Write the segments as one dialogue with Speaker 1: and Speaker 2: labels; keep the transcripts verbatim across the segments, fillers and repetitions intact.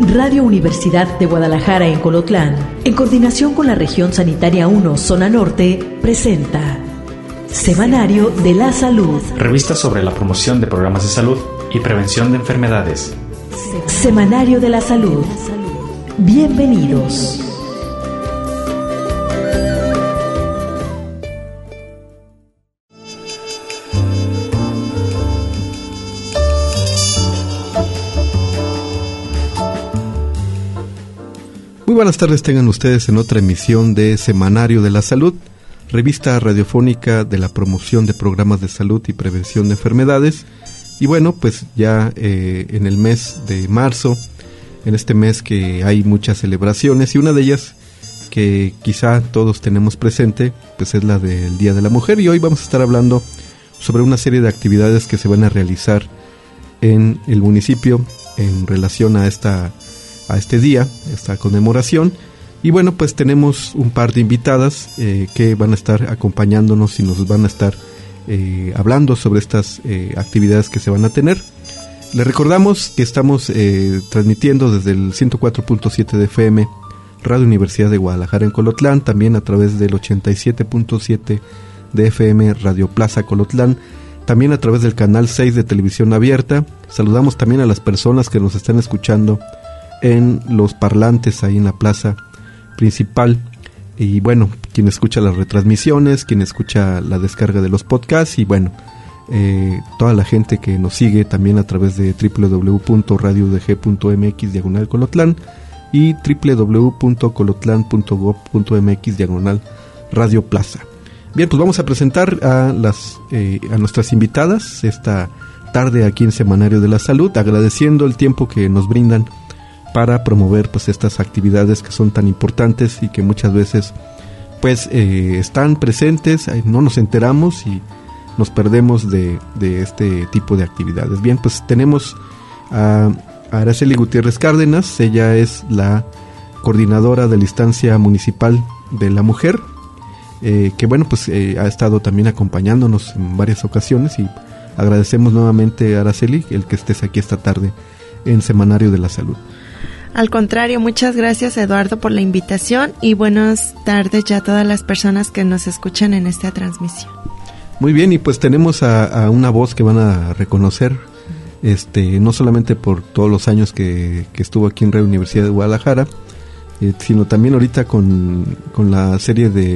Speaker 1: Radio Universidad de Guadalajara en Colotlán, en coordinación con la Región Sanitaria uno, Zona Norte, presenta Semanario de la Salud.
Speaker 2: Revista sobre la promoción de programas de salud y prevención de enfermedades.
Speaker 1: Semanario de la Salud. Bienvenidos.
Speaker 3: Muy buenas tardes tengan ustedes en otra emisión de Semanario de la Salud, revista radiofónica de la promoción de programas de salud y prevención de enfermedades. Y bueno, pues ya eh, en el mes de marzo, en este mes que hay muchas celebraciones, y una de ellas que quizá todos tenemos presente, pues es la del Día de la Mujer, y hoy vamos a estar hablando sobre una serie de actividades que se van a realizar en el municipio en relación a esta a este día, esta conmemoración. Y bueno, pues tenemos un par de invitadas eh, que van a estar acompañándonos y nos van a estar eh, hablando sobre estas eh, actividades que se van a tener. Les recordamos que estamos eh, transmitiendo desde el ciento cuatro punto siete de F M, Radio Universidad de Guadalajara en Colotlán, también a través del ochenta y siete punto siete de F M, Radio Plaza Colotlán, también a través del canal seis de Televisión Abierta. Saludamos también a las personas que nos están escuchando en los parlantes ahí en la plaza principal, y bueno, quien escucha las retransmisiones, quien escucha la descarga de los podcasts, y bueno, eh, toda la gente que nos sigue también a través de doble u doble u doble u punto radio u d g punto m x diagonal Colotlán y doble u doble u doble u punto colotlán punto gob punto m x diagonal Radio Plaza. Bien, pues vamos a presentar a las eh, a nuestras invitadas esta tarde aquí en Semanario de la Salud, agradeciendo el tiempo que nos brindan para promover pues estas actividades que son tan importantes y que muchas veces pues eh, están presentes, eh, no nos enteramos y nos perdemos de, de este tipo de actividades. Bien, pues tenemos a Araceli Gutiérrez Cárdenas. Ella es la coordinadora de la instancia municipal de la mujer, eh, que bueno, pues eh, ha estado también acompañándonos en varias ocasiones, y agradecemos nuevamente, Araceli, el que estés aquí esta tarde en Semanario de la Salud.
Speaker 4: Al contrario, muchas gracias, Eduardo, por la invitación, y buenas tardes ya a todas las personas que nos escuchan en esta transmisión.
Speaker 3: Muy bien, y pues tenemos a, a una voz que van a reconocer, este, no solamente por todos los años que, que estuvo aquí en Radio Universidad de Guadalajara, eh, sino también ahorita con, con la serie de,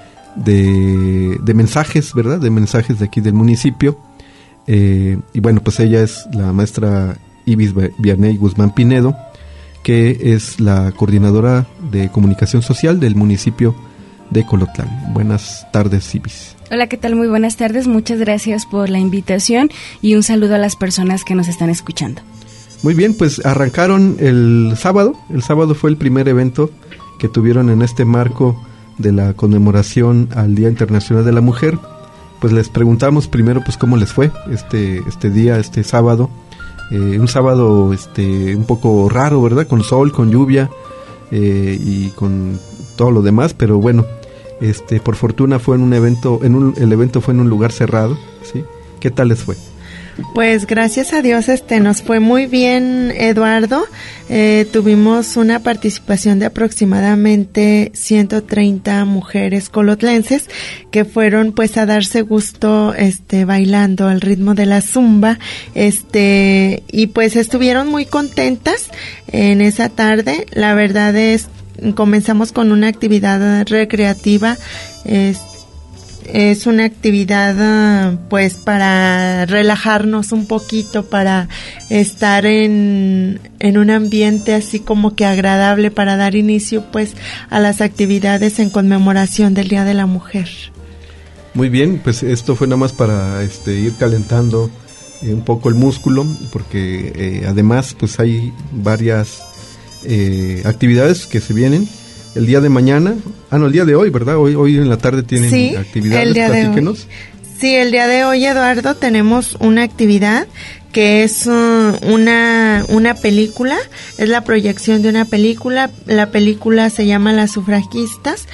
Speaker 3: de, de mensajes, ¿verdad? De mensajes de aquí del municipio. Eh, y bueno, pues ella es la maestra Ibis Vianey Guzmán Pinedo, que es la coordinadora de comunicación social del municipio de Colotlán. Buenas tardes, Ibis.
Speaker 5: Hola, ¿qué tal? Muy buenas tardes, muchas gracias por la invitación y un saludo a las personas que nos están escuchando.
Speaker 3: Muy bien, pues arrancaron el sábado, el sábado fue el primer evento que tuvieron en este marco de la conmemoración al Día Internacional de la Mujer. Pues les preguntamos primero pues cómo les fue este, este día, este sábado. Eh, un sábado este un poco raro, ¿verdad? Con sol, con lluvia eh, y con todo lo demás, pero bueno, este por fortuna fue en un evento, en un, el evento fue en un lugar cerrado, ¿sí? ¿Qué tal les fue?
Speaker 4: Pues gracias a Dios este nos fue muy bien, Eduardo. Eh, tuvimos una participación de aproximadamente ciento treinta mujeres colotlenses que fueron pues a darse gusto este bailando al ritmo de la zumba, este y pues estuvieron muy contentas en esa tarde. La verdad es comenzamos con una actividad recreativa. este Es una actividad pues para relajarnos un poquito, para estar en, en un ambiente así como que agradable, para dar inicio pues a las actividades en conmemoración del Día de la Mujer.
Speaker 3: Muy bien, pues esto fue nada más para este ir calentando eh, un poco el músculo, porque eh, además pues hay varias eh, actividades que se vienen. El día de mañana, ah no, el día de hoy, ¿verdad? Hoy hoy en la tarde tienen
Speaker 4: sí,
Speaker 3: actividades,
Speaker 4: el día
Speaker 3: platíquenos.
Speaker 4: De hoy. Sí, el día de hoy, Eduardo, tenemos una actividad que es uh, una una película, es la proyección de una película. La película se llama Las Sufragistas,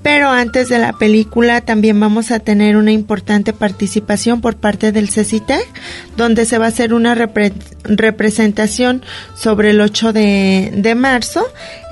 Speaker 4: Pero antes de la película también vamos a tener una importante participación por parte del CECITEC, donde se va a hacer una repre- representación sobre el ocho de, de marzo.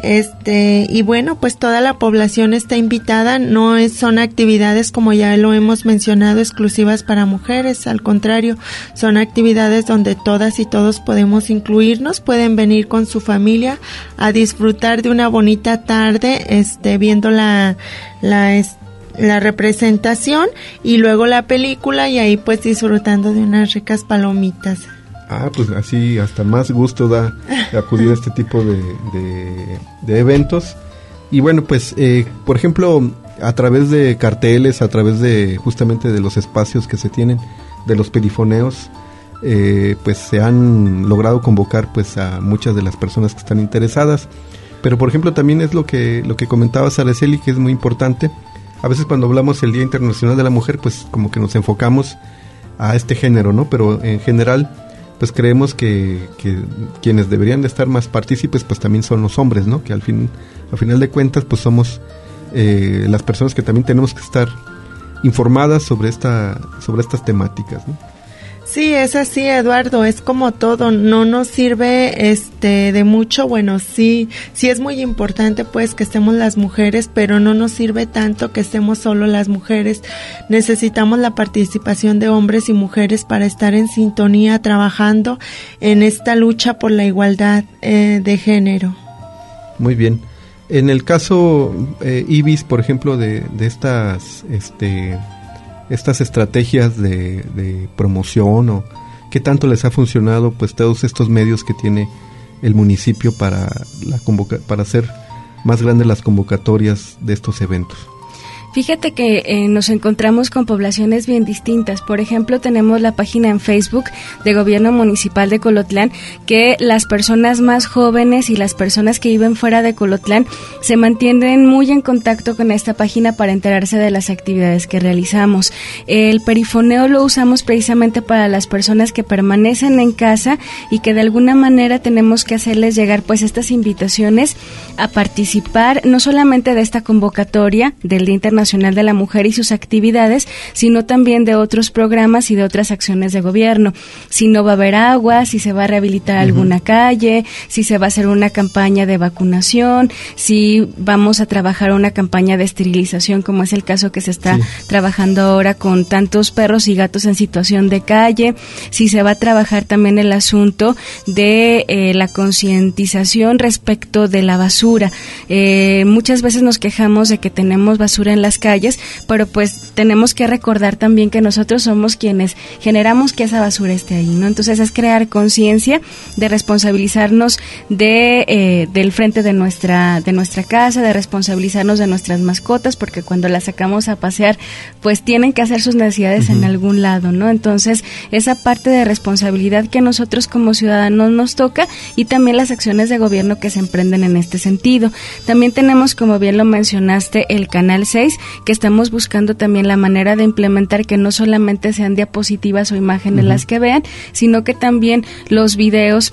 Speaker 4: Este, y bueno, pues toda la población está invitada. No es, son actividades, como ya lo hemos mencionado, exclusivas para mujeres. Al contrario, son actividades donde todas y todos podemos incluirnos. Pueden venir con su familia a disfrutar de una bonita tarde, este, viendo la la es, la representación y luego la película, y ahí pues disfrutando de unas ricas palomitas.
Speaker 3: Ah, pues así hasta más gusto da acudir a este tipo de, de, de eventos. Y bueno, pues eh, por ejemplo, a través de carteles, a través de justamente de los espacios que se tienen, de los perifoneos, eh, pues se han logrado convocar pues a muchas de las personas que están interesadas. Pero por ejemplo también es lo que lo que comentaba Araceli, que es muy importante. A veces cuando hablamos del Día Internacional de la Mujer, pues como que nos enfocamos a este género, ¿no? Pero en general, pues creemos que, que quienes deberían de estar más partícipes, pues también son los hombres, ¿no? Que al fin, al final de cuentas, pues somos eh, las personas que también tenemos que estar informadas sobre esta, sobre estas temáticas, ¿no?
Speaker 4: Sí, es así, Eduardo, es como todo, no nos sirve este de mucho, bueno, sí, sí es muy importante pues que estemos las mujeres, pero no nos sirve tanto que estemos solo las mujeres. Necesitamos la participación de hombres y mujeres para estar en sintonía trabajando en esta lucha por la igualdad eh, de género.
Speaker 3: Muy bien. En el caso eh, IBIS, por ejemplo, de, de estas este estas estrategias de, de promoción, o qué tanto les ha funcionado pues todos estos medios que tiene el municipio para la convoca- para hacer más grandes las convocatorias de estos eventos.
Speaker 5: Fíjate que eh, nos encontramos con poblaciones bien distintas. Por ejemplo, tenemos la página en Facebook de Gobierno Municipal de Colotlán, que las personas más jóvenes y las personas que viven fuera de Colotlán se mantienen muy en contacto con esta página para enterarse de las actividades que realizamos. El perifoneo lo usamos precisamente para las personas que permanecen en casa y que de alguna manera tenemos que hacerles llegar pues estas invitaciones a participar, no solamente de esta convocatoria del Día Internacional Nacional de la Mujer y sus actividades, sino también de otros programas y de otras acciones de gobierno. Si no va a haber agua, si se va a rehabilitar uh-huh. alguna calle, si se va a hacer una campaña de vacunación, si vamos a trabajar una campaña de esterilización, como es el caso que se está sí. trabajando ahora con tantos perros y gatos en situación de calle, si se va a trabajar también el asunto de eh, la concientización respecto de la basura. Eh, muchas veces nos quejamos de que tenemos basura en la calles, pero pues tenemos que recordar también que nosotros somos quienes generamos que esa basura esté ahí, ¿no? Entonces es crear conciencia de responsabilizarnos de eh, del frente de nuestra de nuestra casa, de responsabilizarnos de nuestras mascotas, porque cuando las sacamos a pasear, pues tienen que hacer sus necesidades uh-huh. en algún lado, ¿no? Entonces esa parte de responsabilidad que a nosotros como ciudadanos nos toca, y también las acciones de gobierno que se emprenden en este sentido. También tenemos, como bien lo mencionaste, el Canal seis, que estamos buscando también la manera de implementar que no solamente sean diapositivas o imágenes uh-huh. las que vean, sino que también los videos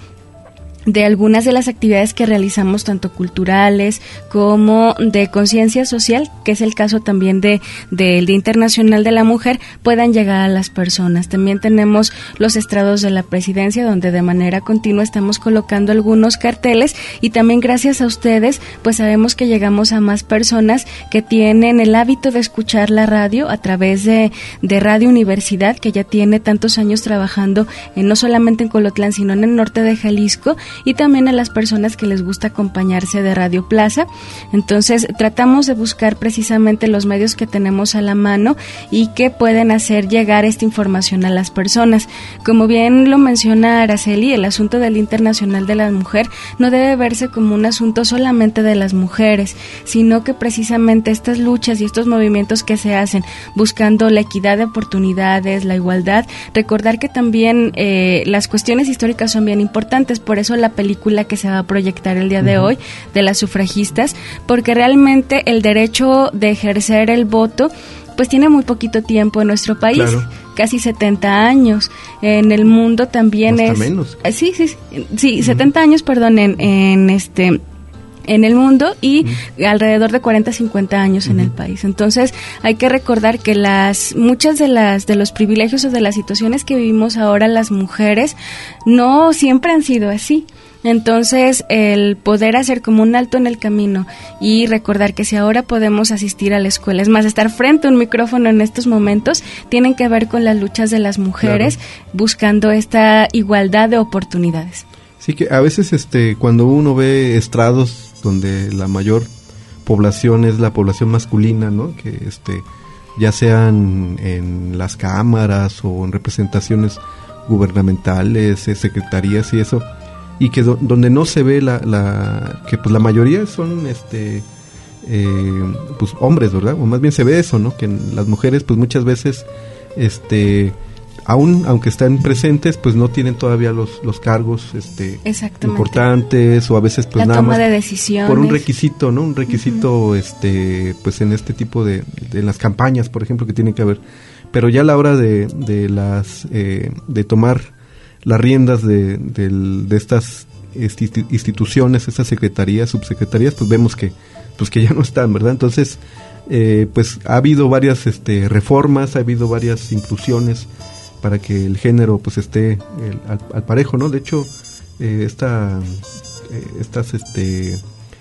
Speaker 5: de algunas de las actividades que realizamos, tanto culturales como de conciencia social, que es el caso también de del Día Internacional de la Mujer, puedan llegar a las personas. También tenemos los estrados de la presidencia, donde de manera continua estamos colocando algunos carteles, y también gracias a ustedes, pues sabemos que llegamos a más personas que tienen el hábito de escuchar la radio a través de, de Radio Universidad, que ya tiene tantos años trabajando en, no solamente en Colotlán, sino en el norte de Jalisco, y también a las personas que les gusta acompañarse de Radio Plaza. Entonces tratamos de buscar precisamente los medios que tenemos a la mano y que pueden hacer llegar esta información a las personas. Como bien lo menciona Araceli, el asunto del Internacional de la Mujer no debe verse como un asunto solamente de las mujeres, sino que precisamente estas luchas y estos movimientos que se hacen buscando la equidad de oportunidades, la igualdad, recordar que también eh, las cuestiones históricas son bien importantes. Por eso la película que se va a proyectar el día de uh-huh. hoy de las sufragistas, porque realmente el derecho de ejercer el voto pues tiene muy poquito tiempo en nuestro país, claro. casi setenta años. En el mundo también
Speaker 3: hasta
Speaker 5: es
Speaker 3: menos.
Speaker 5: Sí, sí, sí, sí uh-huh. setenta años, perdón, en en este en el mundo y mm. alrededor de cuarenta a cincuenta años mm. en el país. Entonces, hay que recordar que las muchas de las de los privilegios o de las situaciones que vivimos ahora las mujeres no siempre han sido así. Entonces, el poder hacer como un alto en el camino y recordar que si ahora podemos asistir a la escuela, es más, estar frente a un micrófono en estos momentos, tienen que ver con las luchas de las mujeres, claro, buscando esta igualdad de oportunidades.
Speaker 3: Sí, que a veces este cuando uno ve estrados donde la mayor población es la población masculina, ¿no? Que este ya sean en las cámaras o en representaciones gubernamentales, eh, secretarías y eso, y que do, donde no se ve la, la que pues la mayoría son este eh, pues hombres, ¿verdad? O más bien se ve eso, ¿no? Que las mujeres pues muchas veces este aún aunque están presentes, pues no tienen todavía los los cargos este importantes, o a veces pues
Speaker 5: la
Speaker 3: nada
Speaker 5: toma
Speaker 3: más
Speaker 5: de decisiones
Speaker 3: por un requisito, ¿no? Un requisito uh-huh. este pues en este tipo de, de las campañas, por ejemplo, que tiene que haber. Pero ya a la hora de de las eh, de tomar las riendas de de, de estas instituciones, estas secretarías, subsecretarías, pues vemos que pues que ya no están, ¿verdad? Entonces, eh, pues ha habido varias este reformas, ha habido varias inclusiones para que el género pues esté el, al, al parejo, ¿no? De hecho, eh, esta, eh, estas este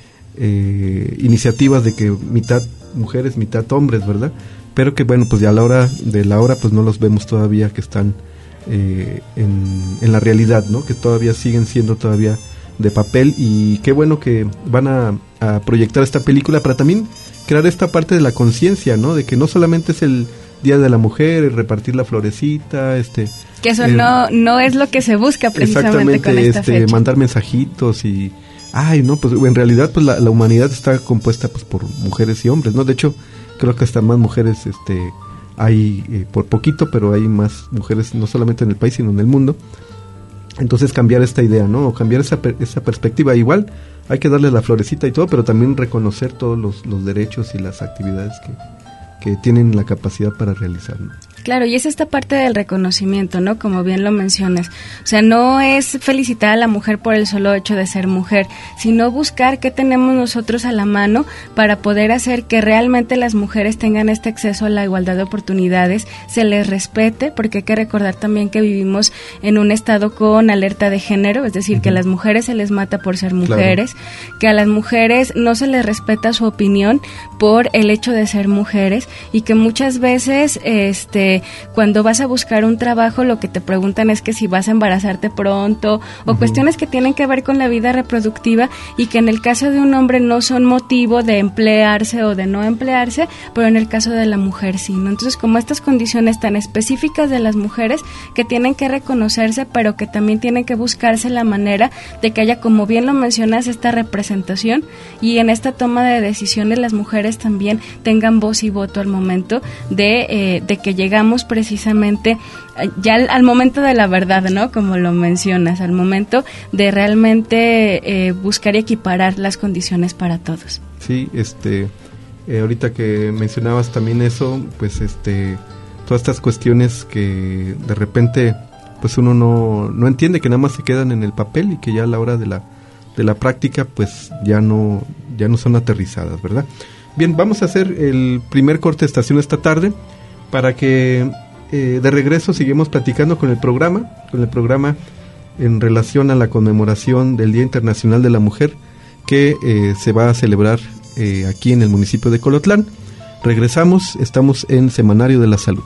Speaker 3: eh, iniciativas de que mitad mujeres, mitad hombres, ¿verdad? Pero que bueno, pues ya a la hora de la hora pues no los vemos todavía que están eh, en, en la realidad, ¿no? Que todavía siguen siendo todavía de papel, y qué bueno que van a, a proyectar esta película para también crear esta parte de la conciencia, ¿no? De que no solamente es el Día de la Mujer, repartir la florecita, este
Speaker 5: que eso eh, no no es lo que se busca precisamente con esta
Speaker 3: este,
Speaker 5: fecha.
Speaker 3: Mandar mensajitos y ay, no, pues en realidad pues la, la humanidad está compuesta pues por mujeres y hombres, ¿no? De hecho, creo que hasta más mujeres este hay eh, por poquito, pero hay más mujeres no solamente en el país, sino en el mundo. Entonces cambiar esta idea, ¿no? O cambiar esa per- esa perspectiva. Igual hay que darle la florecita y todo, pero también reconocer todos los los derechos y las actividades que que tienen la capacidad para realizar, ¿no?
Speaker 5: Claro, y es esta parte del reconocimiento, ¿no? Como bien lo mencionas. O sea, no es felicitar a la mujer por el solo hecho de ser mujer, sino buscar qué tenemos nosotros a la mano para poder hacer que realmente las mujeres tengan este acceso a la igualdad de oportunidades, se les respete, porque hay que recordar también que vivimos en un estado con alerta de género, es decir, uh-huh. que a las mujeres se les mata por ser mujeres, claro. que a las mujeres no se les respeta su opinión por el hecho de ser mujeres, y que muchas veces este cuando vas a buscar un trabajo lo que te preguntan es que si vas a embarazarte pronto o uh-huh. cuestiones que tienen que ver con la vida reproductiva, y que en el caso de un hombre no son motivo de emplearse o de no emplearse, pero en el caso de la mujer sí, ¿no? Entonces, como estas condiciones tan específicas de las mujeres que tienen que reconocerse, pero que también tienen que buscarse la manera de que haya, como bien lo mencionas, esta representación, y en esta toma de decisiones las mujeres también tengan voz y voto al momento de, eh, de que llegamos precisamente ya al, al momento de la verdad, ¿no? Como lo mencionas, al momento de realmente eh, buscar y equiparar las condiciones para todos.
Speaker 3: Sí, este, eh, ahorita que mencionabas también eso, pues este, todas estas cuestiones que de repente pues uno no, no entiende, que nada más se quedan en el papel y que ya a la hora de la de la práctica pues ya no ya no son aterrizadas, ¿verdad? Bien, vamos a hacer el primer corte de estación esta tarde para que eh, de regreso sigamos platicando con el programa, con el programa en relación a la conmemoración del Día Internacional de la Mujer que eh, se va a celebrar eh, aquí en el municipio de Colotlán. Regresamos, estamos en Semanario de la Salud.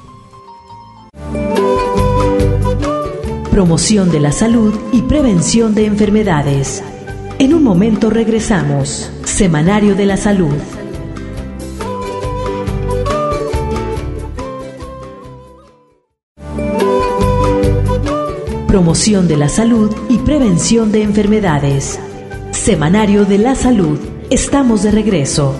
Speaker 1: Promoción de la salud y prevención de enfermedades. En un momento regresamos. Semanario de la Salud. Promoción de la salud y prevención de enfermedades. Semanario de la Salud. Estamos de regreso.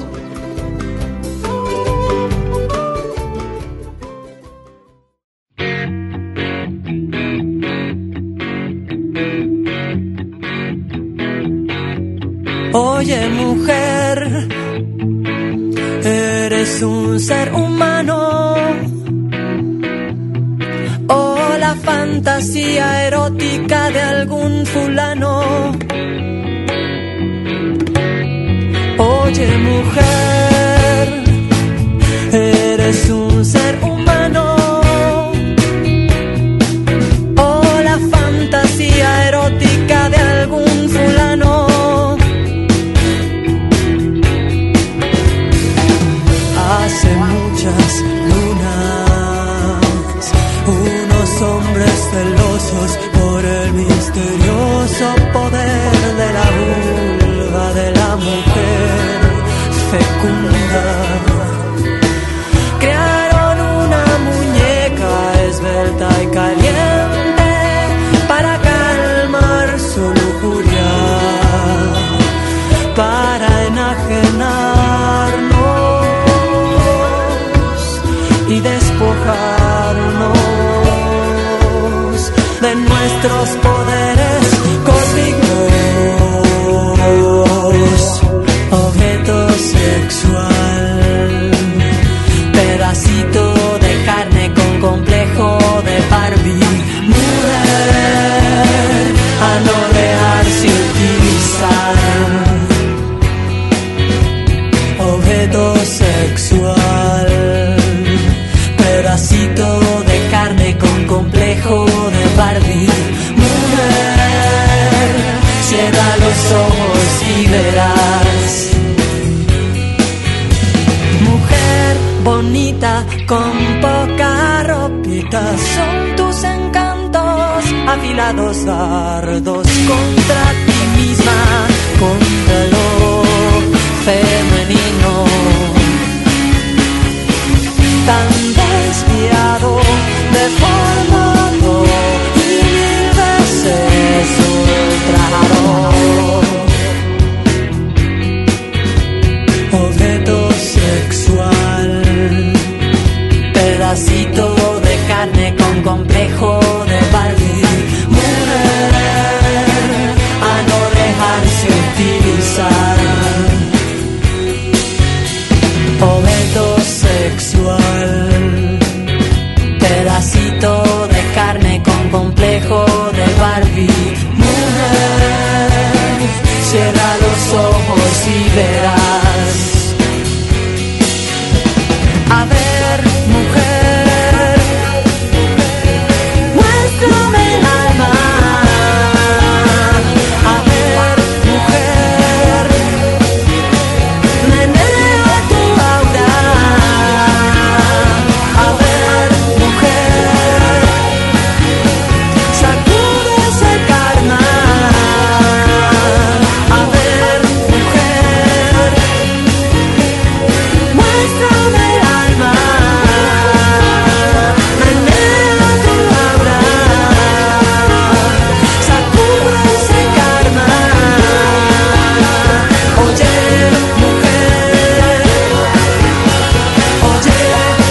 Speaker 6: Oye, mujer, eres un ser humano, o la fantasía erótica de algún fulano. mujer, eres un ser humano. O la fantasía erótica de algún fulano. Hace muchas lunas, unos hombres celosos por el misterioso poder de la vulva de la mujer fecunda. Crearon una muñeca esbelta y caliente para calmar su lujuria, para enajenarnos y despojarnos de nuestros poderes cósmicos. Objeto sexual, pedacito de carne con complejo de Barbie. Mujer, a no dejarse utilizar. Objeto sexual, pedacito de carne con complejo de Barbie. Mujer, cierra los ojos y verás. Mujer bonita con poca ropita, son tus encantos afilados dardos contra ti misma, contra lo femenino. Tan desviado, deformado y mil veces ultrajado. Objeto sexual, pedacito de carne con complejo de Barbie. Mujer, a no dejarse utilizar. Objeto sexual, pedacito de carne con complejo de Barbie. Mujer, cierra los ojos y verás. A ver, mujer, muéstrame el alma. A ver, mujer, menea tu aura. A ver, mujer, sacude ese karma. A ver, mujer, muéstrame el alma. Menea tu aura, sacude ese karma. Oye, mujer, oye,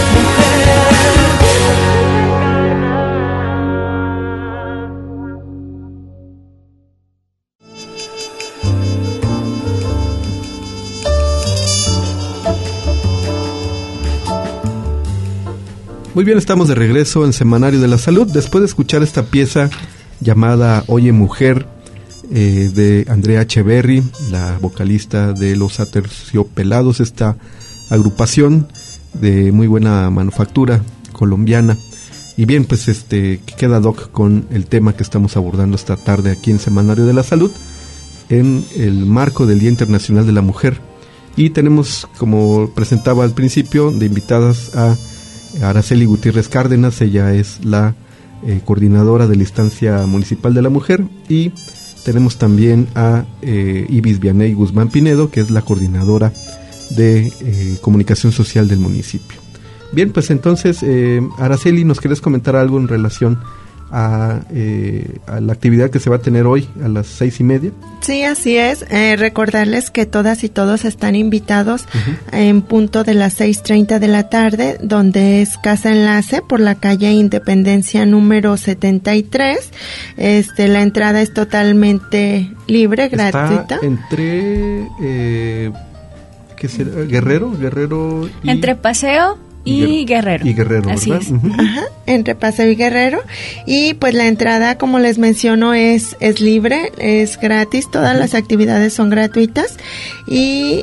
Speaker 3: Muy bien, estamos de regreso en Semanario de la Salud, después de escuchar esta pieza llamada Oye Mujer, eh, de Andrea Echeverry, la vocalista de Los Aterciopelados, esta agrupación de muy buena manufactura colombiana. Y bien, pues este queda ad hoc con el tema que estamos abordando esta tarde aquí en Semanario de la Salud, en el marco del Día Internacional de la Mujer. Y tenemos, como presentaba al principio, de invitadas a Araceli Gutiérrez Cárdenas. Ella es la eh, coordinadora de la Instancia Municipal de la Mujer, y tenemos también a eh, Ibis Vianey Guzmán Pinedo, que es la coordinadora de eh, comunicación social del municipio. Bien, pues entonces, eh, Araceli, ¿nos quieres comentar algo en relación a, eh, a la actividad que se va a tener hoy a las seis y media?
Speaker 4: Sí, así es. Eh, recordarles que todas y todos están invitados uh-huh. en punto de las seis treinta de la tarde, donde es Casa Enlace por la calle Independencia número setenta y tres. Este, la entrada es totalmente libre,
Speaker 3: Está
Speaker 4: gratuita.
Speaker 3: Entre eh, ¿qué será? Guerrero, Guerrero y...
Speaker 5: entre Paseo y Guerrero.
Speaker 3: Y Guerrero,
Speaker 5: así
Speaker 3: ¿verdad?
Speaker 5: es.
Speaker 3: Uh-huh.
Speaker 4: Ajá, entre Paseo y Guerrero. Y pues la entrada, como les menciono, es, es libre, es gratis, todas uh-huh. las actividades son gratuitas. Y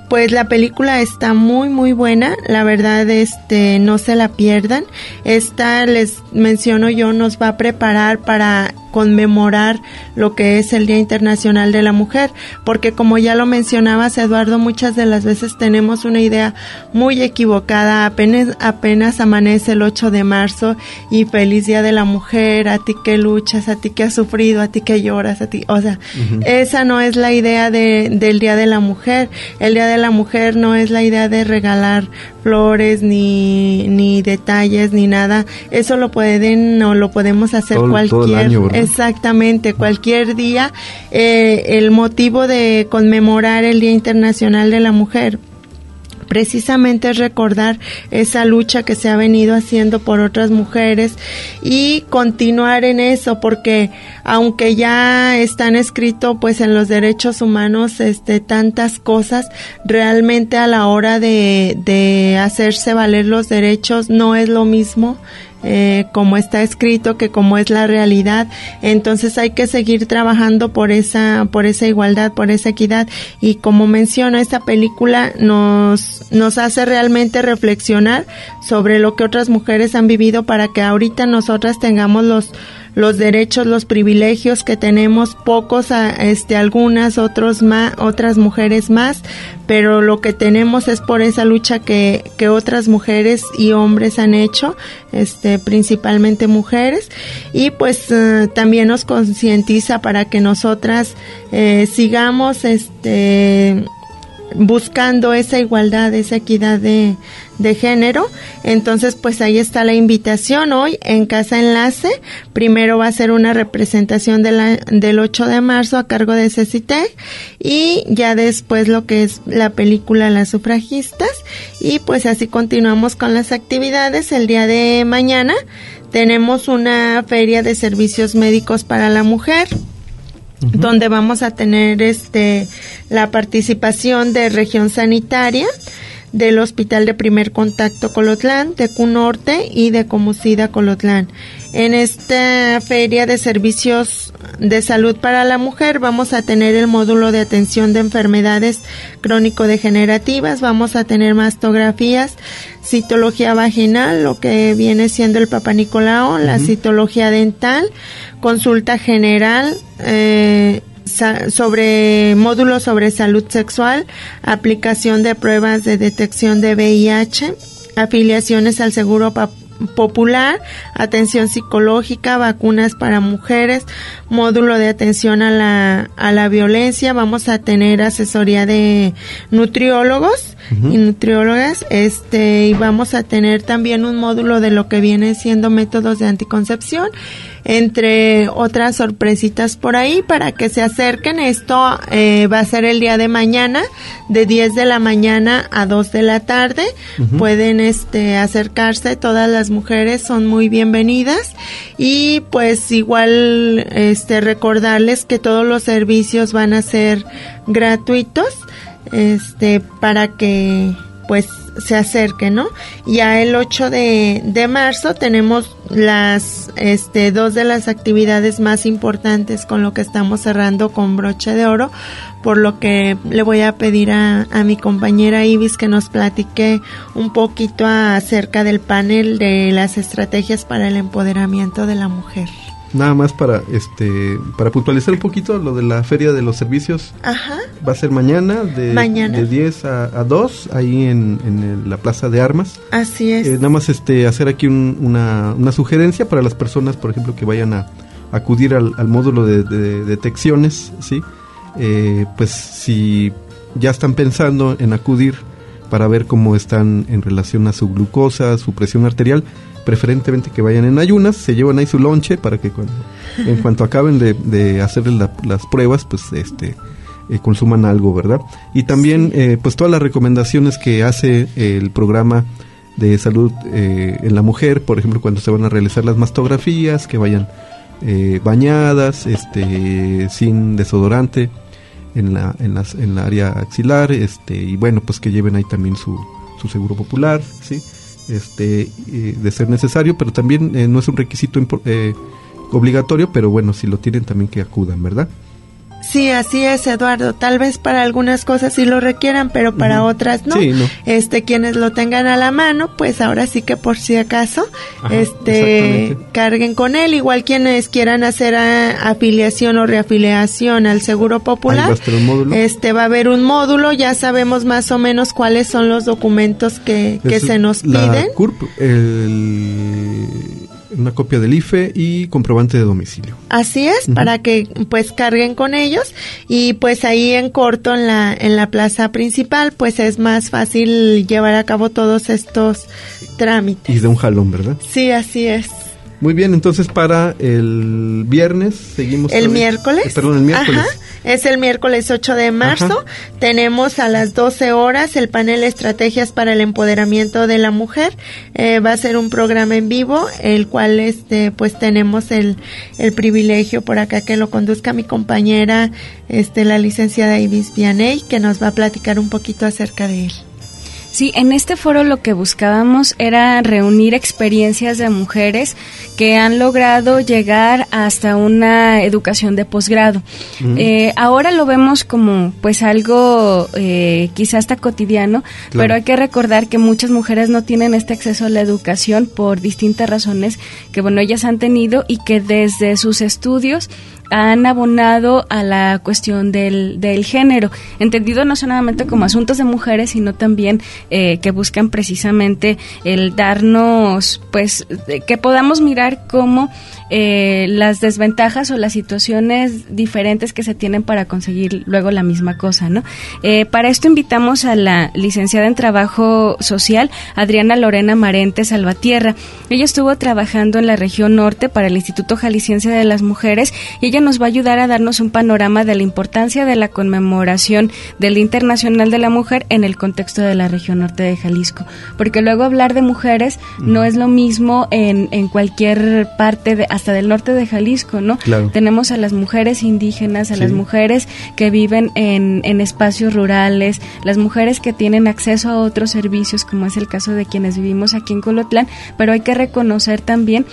Speaker 4: pues la película está muy muy buena, la verdad este no se la pierdan. Esta, les menciono yo, nos va a preparar para conmemorar lo que es el Día Internacional de la Mujer, porque como ya lo mencionabas, Eduardo, muchas de las veces tenemos una idea muy equivocada. Apenas apenas amanece el ocho de marzo y feliz Día de la Mujer, a ti que luchas, a ti que has sufrido, a ti que lloras, a ti, o sea, uh-huh. Esa no es la idea de, del Día de la Mujer. El Día de la Mujer no es la idea de regalar flores ni ni detalles ni nada. Eso lo pueden o lo podemos hacer todo, cualquier todo el año, ¿verdad? Exactamente, cualquier día. Eh, el motivo de conmemorar el Día Internacional de la Mujer precisamente es recordar esa lucha que se ha venido haciendo por otras mujeres y continuar en eso, porque aunque ya están escrito pues en los derechos humanos este tantas cosas, realmente a la hora de, de hacerse valer los derechos no es lo mismo Eh, como está escrito que como es la realidad. Entonces hay que seguir trabajando por esa por esa igualdad, por esa equidad, y como menciono, esta película nos nos hace realmente reflexionar sobre lo que otras mujeres han vivido para que ahorita nosotras tengamos los los derechos, los privilegios que tenemos, pocos, a, este, algunas, otros más, otras mujeres más, pero lo que tenemos es por esa lucha que, que otras mujeres y hombres han hecho, este, principalmente mujeres, y pues uh, también nos concientiza para que nosotras eh, sigamos, este, buscando esa igualdad, esa equidad de, de género. Entonces pues ahí está la invitación hoy en Casa Enlace. Primero va a ser una representación de la, del ocho de marzo a cargo de Cecitec, y ya después lo que es la película Las Sufragistas, y pues así continuamos con las actividades. El día de mañana tenemos una feria de servicios médicos para la mujer, Uh-huh. donde vamos a tener este la participación de Región Sanitaria, del Hospital de Primer Contacto Colotlán, de Q Norte y de Comusida Colotlán. En esta feria de servicios de salud para la mujer vamos a tener el módulo de atención de enfermedades crónico-degenerativas, vamos a tener mastografías, citología vaginal, lo que viene siendo el Papá Nicolau, uh-huh. la citología dental, consulta general, eh, sobre módulos sobre salud sexual, aplicación de pruebas de detección de V I H, afiliaciones al seguro pa- popular, atención psicológica, vacunas para mujeres, módulo de atención a la a la violencia, vamos a tener asesoría de nutriólogos uh-huh. y nutriólogas, este y vamos a tener también un módulo de lo que viene siendo métodos de anticoncepción, entre otras sorpresitas por ahí para que se acerquen. Esto eh, va a ser el día de mañana de diez de la mañana a dos de la tarde. Uh-huh. Pueden este acercarse, todas las mujeres son muy bienvenidas, y pues igual este recordarles que todos los servicios van a ser gratuitos, este para que pues se acerquen, ¿no? Ya el ocho de, de marzo tenemos las este dos de las actividades más importantes con lo que estamos cerrando con broche de oro, por lo que le voy a pedir a, a mi compañera Ibis que nos platique un poquito acerca del panel de las estrategias para el empoderamiento de la mujer.
Speaker 3: Nada más para este para puntualizar un poquito lo de la Feria de los Servicios.
Speaker 4: Ajá.
Speaker 3: Va a ser mañana de,
Speaker 4: mañana.
Speaker 3: de diez a, a dos, ahí en, en el, la Plaza de Armas.
Speaker 4: Así es.
Speaker 3: Eh, nada más este hacer aquí un, una, una sugerencia para las personas, por ejemplo, que vayan a, a acudir al, al módulo de, de, de detecciones, ¿sí? Eh, pues si ya están pensando en acudir para ver cómo están en relación a su glucosa, su presión arterial, preferentemente que vayan en ayunas, se llevan ahí su lonche para que cuando en cuanto acaben de, de hacer la, las pruebas, pues este eh, consuman algo, ¿verdad? Y también sí. eh, pues todas las recomendaciones que hace el programa de salud eh, en la mujer, por ejemplo, cuando se van a realizar las mastografías, que vayan eh, bañadas, este sin desodorante en la en las en la área axilar, este y bueno, pues que lleven ahí también su su seguro popular, ¿sí? este eh, de ser necesario, pero también eh, no es un requisito impo- eh, obligatorio, pero bueno, si lo tienen también que acudan, ¿verdad?
Speaker 4: Sí, así es, Eduardo. Tal vez para algunas cosas sí lo requieran, pero para uh-huh. otras no.
Speaker 3: Sí, no.
Speaker 4: Este, quienes lo tengan a la mano, pues ahora sí que por si acaso, Ajá, este, carguen con él. Igual quienes quieran hacer a, afiliación o reafiliación al Seguro Popular,
Speaker 3: va a estar un módulo.
Speaker 4: Este, va a haber un módulo. Ya sabemos más o menos cuáles son los documentos que, que se nos
Speaker 3: la
Speaker 4: piden.
Speaker 3: C U R P, el, una copia del I F E y comprobante de domicilio.
Speaker 4: Así es, uh-huh. para que pues carguen con ellos y pues ahí en corto en la en la plaza principal pues es más fácil llevar a cabo todos estos trámites.
Speaker 3: Y de un jalón, ¿verdad?
Speaker 4: Sí, así es.
Speaker 3: Muy bien, entonces para el viernes seguimos.
Speaker 4: El miércoles.
Speaker 3: Eh, perdón, el miércoles.
Speaker 4: Ajá, es el miércoles ocho de marzo. Ajá. Tenemos a las doce horas el panel Estrategias para el Empoderamiento de la Mujer. Eh, va a ser un programa en vivo, el cual este pues tenemos el, el privilegio por acá que lo conduzca mi compañera, este la licenciada Ibis Vianey, que nos va a platicar un poquito acerca de él.
Speaker 5: Sí, en este foro lo que buscábamos era reunir experiencias de mujeres que han logrado llegar hasta una educación de posgrado. Uh-huh. Eh, ahora lo vemos como pues algo eh, quizás hasta cotidiano, claro. pero hay que recordar que muchas mujeres no tienen este acceso a la educación por distintas razones que bueno ellas han tenido y que desde sus estudios han abonado a la cuestión del, del género, entendido no solamente como asuntos de mujeres, sino también eh, que buscan precisamente el darnos, pues, que podamos mirar cómo eh, las desventajas o las situaciones diferentes que se tienen para conseguir luego la misma cosa, ¿no? Eh, para esto invitamos a la licenciada en Trabajo Social, Adriana Lorena Marente Salvatierra. Ella estuvo trabajando en la región norte para el Instituto Jalisciense de las Mujeres y ella nos va a ayudar a darnos un panorama de la importancia de la conmemoración del Día Internacional de la Mujer en el contexto de la región norte de Jalisco, porque luego hablar de mujeres uh-huh. no es lo mismo en, en cualquier parte, de, hasta del norte de Jalisco, ¿no?
Speaker 3: Claro.
Speaker 5: Tenemos a las mujeres indígenas, a
Speaker 3: sí.
Speaker 5: las mujeres que viven en, en espacios rurales, las mujeres que tienen acceso a otros servicios, como es el caso de quienes vivimos aquí en Colotlán, pero hay que reconocer también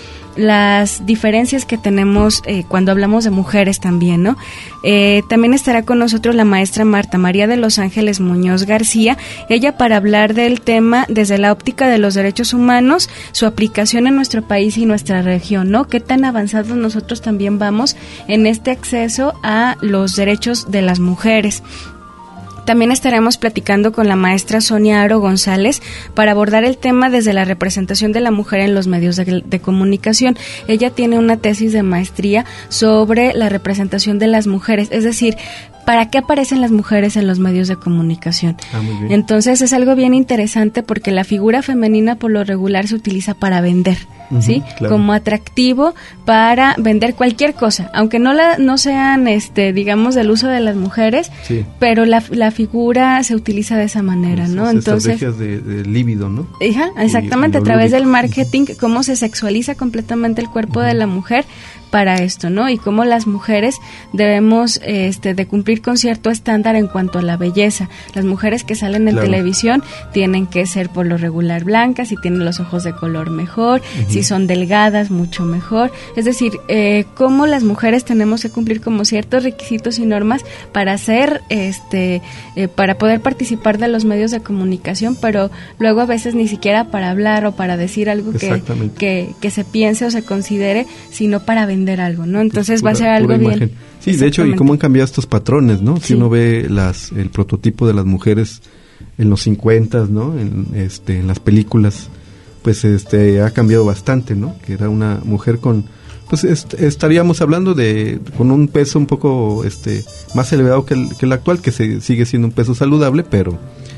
Speaker 5: las diferencias que tenemos eh, cuando hablamos de mujeres también, ¿no? Eh, también estará con nosotros la maestra Marta María de Los Ángeles Muñoz García, ella para hablar del tema desde la óptica de los derechos humanos, su aplicación en nuestro país y nuestra región, ¿no? Qué tan avanzados nosotros también vamos en este acceso a los derechos de las mujeres. También estaremos platicando con la maestra Sonia Aro González para abordar el tema desde la representación de la mujer en los medios de, de comunicación. Ella tiene una tesis de maestría sobre la representación de las mujeres, es decir, ¿para qué aparecen las mujeres en los medios de comunicación?
Speaker 3: Ah, muy bien.
Speaker 5: Entonces es algo bien interesante porque la figura femenina por lo regular se utiliza para vender, uh-huh, ¿sí?
Speaker 3: Claro.
Speaker 5: Como atractivo para vender cualquier cosa, aunque no la no sean, este, digamos, del uso de las mujeres,
Speaker 3: sí.
Speaker 5: pero la, la figura se utiliza de esa manera, ¿no?
Speaker 3: Esas
Speaker 5: Entonces,
Speaker 3: estrategias de, de líbido, ¿no?
Speaker 5: Ajá, exactamente,
Speaker 3: y, y
Speaker 5: a través
Speaker 3: lúdico.
Speaker 5: del marketing, cómo se sexualiza completamente el cuerpo uh-huh. de la mujer para esto, ¿no? Y cómo las mujeres debemos este de cumplir con cierto estándar en cuanto a la belleza. Las mujeres que salen en
Speaker 3: claro.
Speaker 5: televisión tienen que ser por lo regular blancas, si tienen los ojos de color mejor, uh-huh. si son delgadas mucho mejor. Es decir, eh, cómo las mujeres tenemos que cumplir como ciertos requisitos y normas para hacer, este, eh, para poder participar de los medios de comunicación, pero luego a veces ni siquiera para hablar o para decir algo que, que, que se piense o se considere, sino para vender algo, ¿no? Entonces pura, va a ser algo bien.
Speaker 3: Sí, de hecho, y cómo han cambiado estos patrones, ¿no? Si sí. uno ve las el prototipo de las mujeres en los cincuentas, ¿no? En este en las películas, pues este ha cambiado bastante, ¿no? Que era una mujer con pues est- estaríamos hablando de con un peso un poco este más elevado que el, que el actual, que se sigue siendo un peso saludable, pero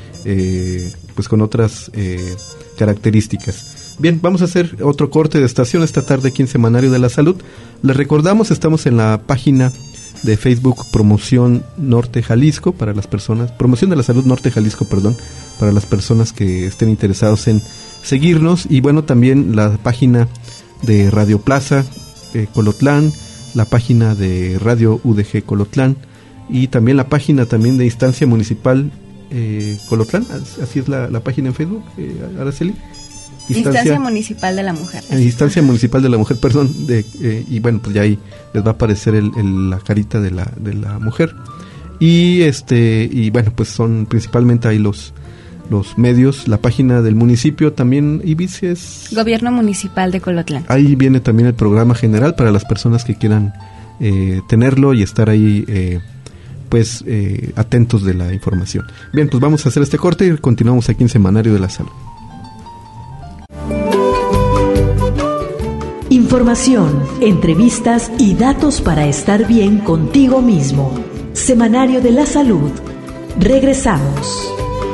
Speaker 3: eh, pues con otras eh, características. Bien, vamos a hacer otro corte de estación esta tarde aquí en Semanario de la Salud. Les recordamos, estamos en la página de Facebook Promoción Norte Jalisco para las personas, Promoción de la Salud Norte Jalisco, perdón, para las personas que estén interesados en seguirnos, y bueno, también la página de Radio Plaza eh, Colotlán, la página de Radio U D G Colotlán y también la página también de Instancia Municipal eh, Colotlán, así es la, la página en Facebook, eh, Araceli.
Speaker 5: Instancia, Instancia Municipal de la Mujer.
Speaker 3: Eh, Instancia Municipal de la Mujer, perdón, de, eh, y bueno, pues ya ahí les va a aparecer el, el, la carita de la, de la mujer. Y este y bueno, pues son principalmente ahí los los medios, la página del municipio también, Ibis, es
Speaker 5: Gobierno Municipal de Colotlán.
Speaker 3: Ahí viene también el programa general para las personas que quieran eh, tenerlo y estar ahí eh, pues eh, atentos de la información. Bien, pues vamos a hacer este corte y continuamos aquí en Semanario de la Salud.
Speaker 1: Información, entrevistas y datos para estar bien contigo mismo. Semanario de la Salud. Regresamos.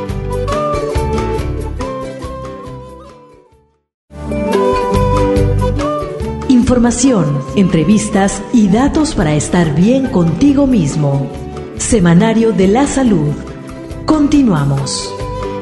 Speaker 1: Información, entrevistas y datos para estar bien contigo mismo. Semanario de la Salud. Continuamos.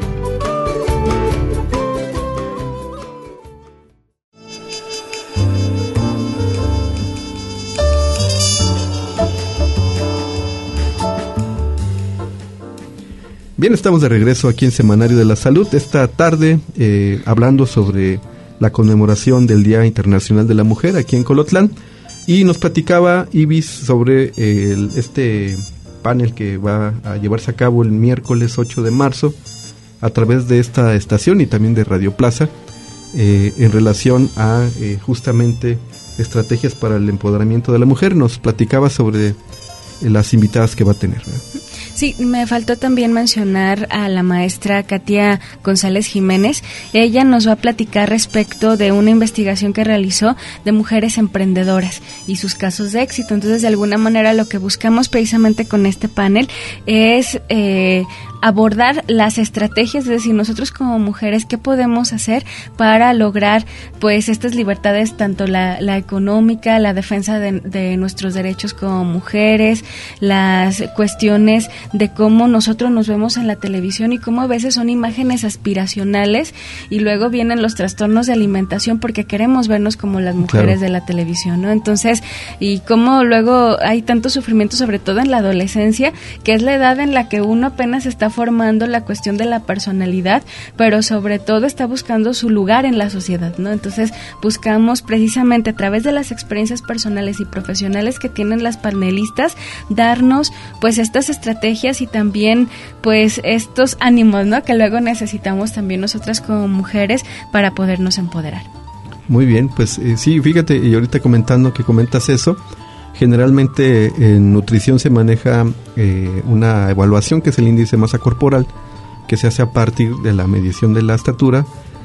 Speaker 3: Bien, estamos de regreso aquí en Semanario de la Salud. Esta tarde eh, hablando sobre la conmemoración del Día Internacional de la Mujer aquí en Colotlán. Y nos platicaba Ibis sobre eh, el, este panel que va a llevarse a cabo el miércoles ocho de marzo a través de esta estación y también de Radio Plaza eh, en relación a eh, justamente estrategias para el empoderamiento de la mujer. Nos platicaba sobre eh, las invitadas que va a tener, ¿verdad?
Speaker 5: Sí, me faltó también mencionar a la maestra Katia González Jiménez. Ella nos va a platicar respecto de una investigación que realizó de mujeres emprendedoras y sus casos de éxito. Entonces, de alguna manera, lo que buscamos precisamente con este panel es eh, abordar las estrategias, es decir, nosotros como mujeres, ¿qué podemos hacer para lograr pues estas libertades, tanto la, la económica, la defensa de, de nuestros derechos como mujeres, las cuestiones de cómo nosotros nos vemos en la televisión y cómo a veces son imágenes aspiracionales y luego vienen los trastornos de alimentación porque queremos vernos como las mujeres claro. de la televisión, ¿no? Entonces, y cómo luego hay tanto sufrimiento, sobre todo en la adolescencia, que es la edad en la que uno apenas está formando la cuestión de la personalidad, pero sobre todo está buscando su lugar en la sociedad, ¿no? Entonces, buscamos precisamente a través de las experiencias personales y profesionales que tienen las panelistas, darnos pues estas estrategias y también pues estos ánimos, ¿no? Que luego necesitamos también nosotras como mujeres para podernos empoderar.
Speaker 3: Muy bien, pues eh, sí, fíjate, y ahorita comentando que comentas eso, generalmente en nutrición se maneja eh, una evaluación que es el índice de masa corporal, que se hace a partir de la medición de la estatura,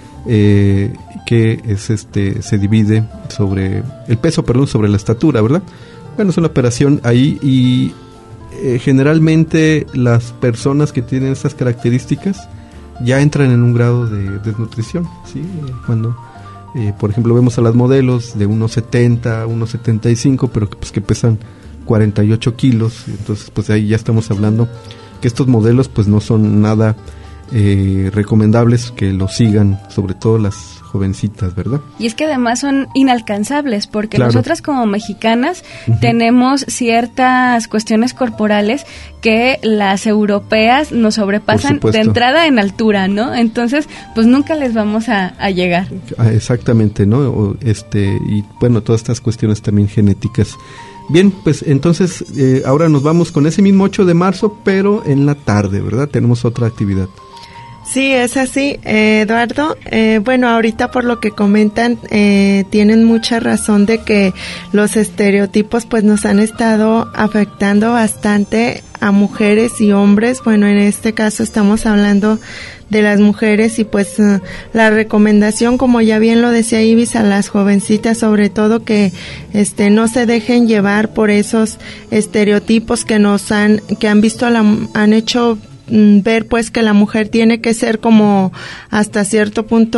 Speaker 3: eh, que es este se divide sobre el peso, perdón, sobre la estatura, ¿verdad? Bueno, es una operación ahí y eh, generalmente las personas que tienen estas características ya entran en un grado de desnutrición, ¿sí? Cuando Eh, por ejemplo, vemos a las modelos de uno setenta, uno setenta y cinco, pero que, pues, que pesan cuarenta y ocho kilos. Entonces, pues ahí ya estamos hablando que estos modelos pues no son nada eh, recomendables que los sigan, sobre todo las jovencitas, ¿verdad?
Speaker 5: Y es que además son inalcanzables, porque
Speaker 3: claro.
Speaker 5: nosotras como mexicanas uh-huh. tenemos ciertas cuestiones corporales que las europeas nos sobrepasan de entrada en altura, ¿no? Entonces, pues nunca les vamos a, a llegar.
Speaker 3: Ah, exactamente, ¿no? O, este y bueno, todas estas cuestiones también genéticas. Bien, pues entonces eh, ahora nos vamos con ese mismo ocho de marzo, pero en la tarde, ¿verdad? Tenemos otra actividad.
Speaker 4: Sí, es así, eh, Eduardo. Eh, bueno, ahorita por lo que comentan, eh, tienen mucha razón de que los estereotipos pues nos han estado afectando bastante a mujeres y hombres. Bueno, en este caso estamos hablando de las mujeres y pues uh, la recomendación, como ya bien lo decía Ibis, a las jovencitas sobre todo que este no se dejen llevar por esos estereotipos que nos han que han visto a la, han hecho ver pues que la mujer tiene que ser como hasta cierto punto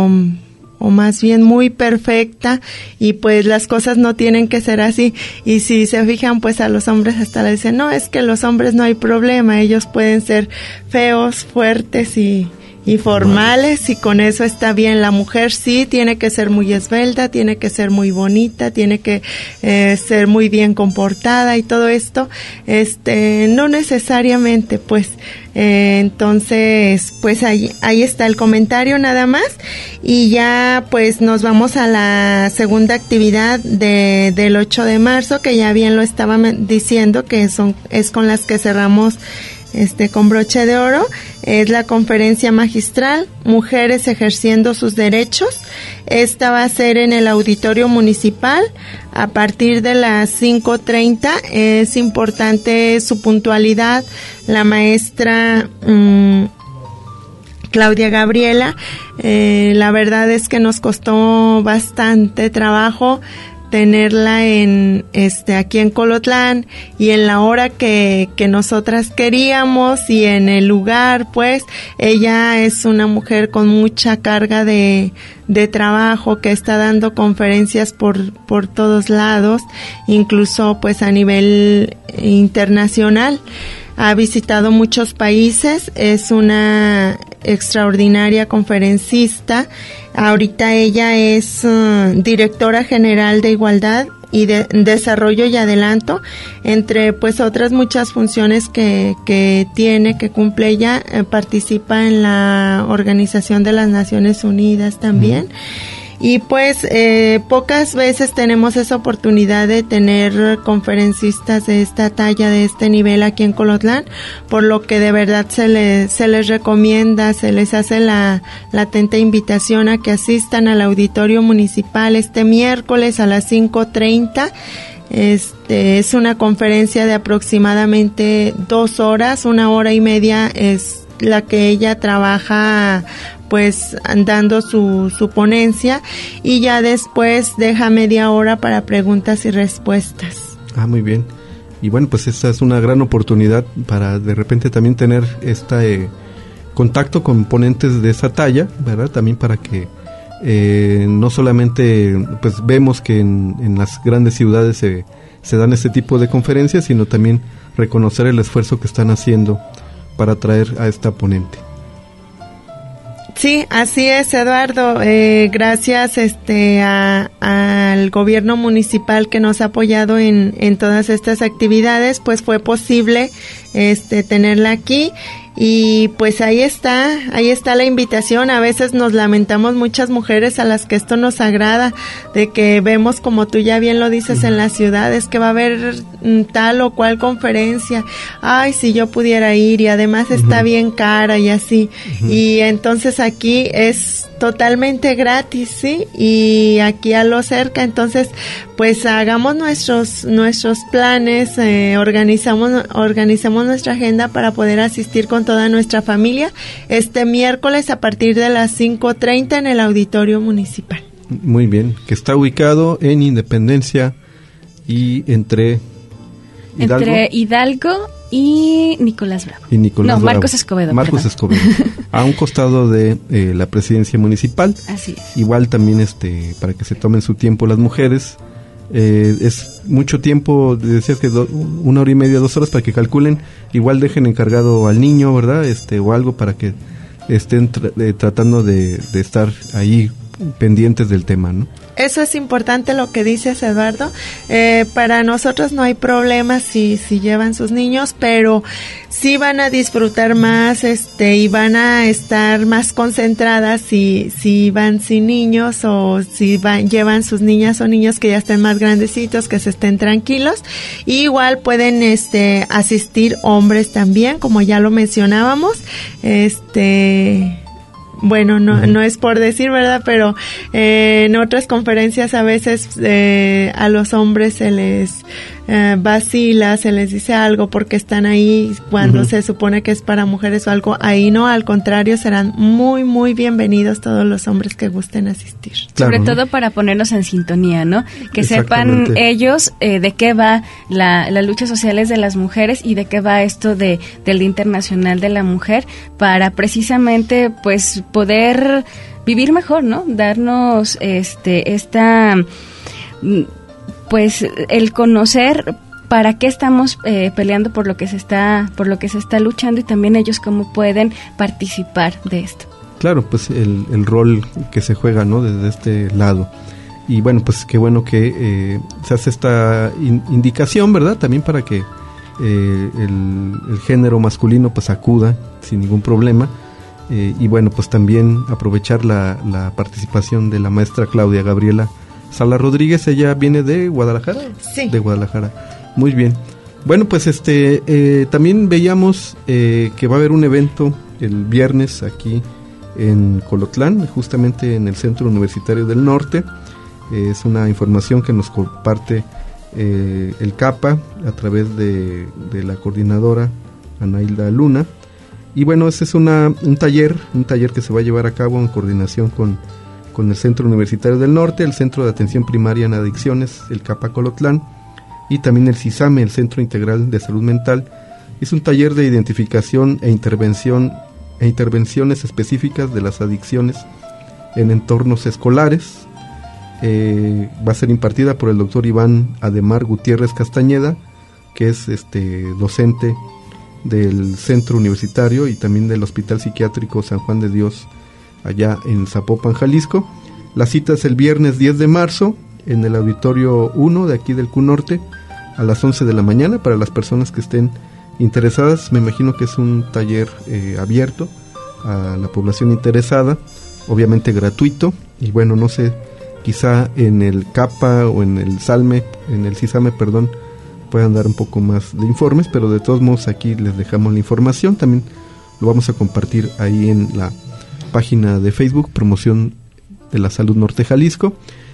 Speaker 4: o más bien muy perfecta y pues las cosas no tienen que ser así. Y si se fijan pues a los hombres hasta le dicen no, es que los hombres no hay problema, ellos pueden ser feos, fuertes y y formales, y con eso está bien. La mujer sí tiene que ser muy esbelta, tiene que ser muy bonita, tiene que eh, ser muy bien comportada y todo esto, este, no necesariamente, pues, eh, entonces, pues ahí, ahí está el comentario nada más, y ya pues nos vamos a la segunda actividad de, del ocho de marzo, que ya bien lo estaba diciendo, que son, es con las que cerramos este con broche de oro. Es la conferencia magistral Mujeres ejerciendo sus derechos. Esta va a ser en el auditorio municipal a partir de las cinco treinta. Es importante su puntualidad. La maestra mmm, Claudia Gabriela, eh, la verdad es que nos costó bastante trabajo tenerla en este aquí en Colotlán y en la hora que, que nosotras queríamos y en el lugar. Pues ella es una mujer con mucha carga de, de trabajo, que está dando conferencias por, por todos lados, incluso pues a nivel internacional. Ha visitado muchos países, es una extraordinaria conferencista. Ahorita ella es uh, directora general de Igualdad y de Desarrollo y Adelanto, entre pues otras muchas funciones que, que tiene, que cumple ella. Eh, participa en la Organización de las Naciones Unidas también. Mm. Y pues eh, pocas veces tenemos esa oportunidad de tener conferencistas de esta talla, de este nivel aquí en Colotlán, por lo que de verdad se les, se les recomienda, se les hace la, la atenta invitación a que asistan al auditorio municipal este miércoles a las cinco treinta. Este es una conferencia de aproximadamente dos horas, una hora y media es la que ella trabaja pues dando su, su ponencia, y ya después deja media hora para preguntas y respuestas.
Speaker 3: Ah, muy bien. Y bueno, pues esta es una gran oportunidad para de repente también tener este eh, contacto con ponentes de esa talla, ¿verdad? También para que eh, no solamente pues vemos que en, en las grandes ciudades se, se dan este tipo de conferencias, sino también reconocer el esfuerzo que están haciendo para traer a esta ponente.
Speaker 4: Sí, así es, Eduardo. Eh, gracias este a, al gobierno municipal que nos ha apoyado en, en todas estas actividades, pues fue posible este tenerla aquí. Y pues ahí está, ahí está la invitación. A veces nos lamentamos muchas mujeres a las que esto nos agrada, de que vemos, como tú ya bien lo dices, en las ciudades, que va a haber tal o cual conferencia. Ay, si yo pudiera ir, y además está uh-huh. bien cara y así. Uh-huh. Y entonces aquí es totalmente gratis, ¿sí? Y aquí a lo cerca, entonces pues hagamos nuestros nuestros planes, eh, organizamos organizamos nuestra agenda para poder asistir con toda nuestra familia este miércoles a partir de las cinco treinta en el auditorio municipal.
Speaker 3: Muy bien, que está ubicado en Independencia y entre
Speaker 5: Hidalgo, entre Hidalgo y Nicolás Bravo.
Speaker 3: Y Nicolás
Speaker 5: no,
Speaker 3: Bravo.
Speaker 5: Marcos Escobedo.
Speaker 3: Marcos
Speaker 5: perdón.
Speaker 3: Escobedo. A un costado de eh, la presidencia municipal.
Speaker 5: Así es.
Speaker 3: Igual también este para que se tomen su tiempo las mujeres. Eh, es mucho tiempo, decías que do, una hora y media, dos horas para que calculen. Igual dejen encargado al niño, ¿verdad? Este o algo para que estén tra- eh, tratando de, de estar ahí pendientes del tema, ¿no?
Speaker 4: Eso es importante lo que dices, Eduardo. Eh, para nosotros no hay problema si si llevan sus niños, pero sí van a disfrutar más, este, y van a estar más concentradas si si van sin niños, o si van llevan sus niñas o niños que ya estén más grandecitos, que se estén tranquilos. Y igual pueden este asistir hombres también, como ya lo mencionábamos. Este Bueno, no, no es por decir, ¿verdad? Pero eh, en otras conferencias a veces eh, a los hombres se les eh, vacila, se les dice algo porque están ahí cuando uh-huh. se supone que es para mujeres o algo. Ahí no, al contrario, serán muy, muy bienvenidos todos los hombres que gusten asistir.
Speaker 5: Claro, sobre ¿no? todo para ponernos en sintonía, ¿no? Que sepan ellos eh, de qué va la, la lucha sociales de las mujeres y de qué va esto de del Día Internacional de la Mujer, para precisamente, pues, poder vivir mejor, ¿no? Darnos este esta pues el conocer para qué estamos eh, peleando por lo que se está, por lo que se está luchando, y también ellos cómo pueden participar de esto.
Speaker 3: Claro, pues el, el rol que se juega, ¿no?, desde este lado. Y bueno, pues qué bueno que eh, se hace esta in, indicación, ¿verdad? También para que eh, el, el género masculino pues acuda sin ningún problema. Eh, y bueno, pues también aprovechar la, la participación de la maestra Claudia Gabriela Sala Rodríguez. Ella viene de Guadalajara.
Speaker 4: Sí.
Speaker 3: De Guadalajara. Muy bien. Bueno, pues este eh, también veíamos eh, que va a haber un evento el viernes aquí en Colotlán, justamente en el Centro Universitario del Norte. Eh, es una información que nos comparte eh, el CAPA a través de, de la coordinadora Anailda Luna. Y bueno, ese es una, un taller, un taller que se va a llevar a cabo en coordinación con, con el Centro Universitario del Norte, el Centro de Atención Primaria en Adicciones, el CAPA Colotlán, y también el CISAME, el Centro Integral de Salud Mental. Es un taller de identificación e intervención e intervenciones específicas de las adicciones en entornos escolares. Eh, va a ser impartida por el doctor Iván Ademar Gutiérrez Castañeda, que es este docente del centro universitario y también del Hospital Psiquiátrico San Juan de Dios allá en Zapopan, Jalisco. La cita es el viernes diez de marzo en el auditorio uno de aquí del C U Norte a las once de la mañana. Para las personas que estén interesadas, me imagino que es un taller eh, abierto a la población interesada, obviamente gratuito. Y bueno, no sé, quizá en el CAPA o en el SALME, en el CISAME, perdón, puedan dar un poco más de informes, pero de todos modos aquí les dejamos la información. También lo vamos a compartir ahí en la página de Facebook, Promoción de la Salud Norte Jalisco.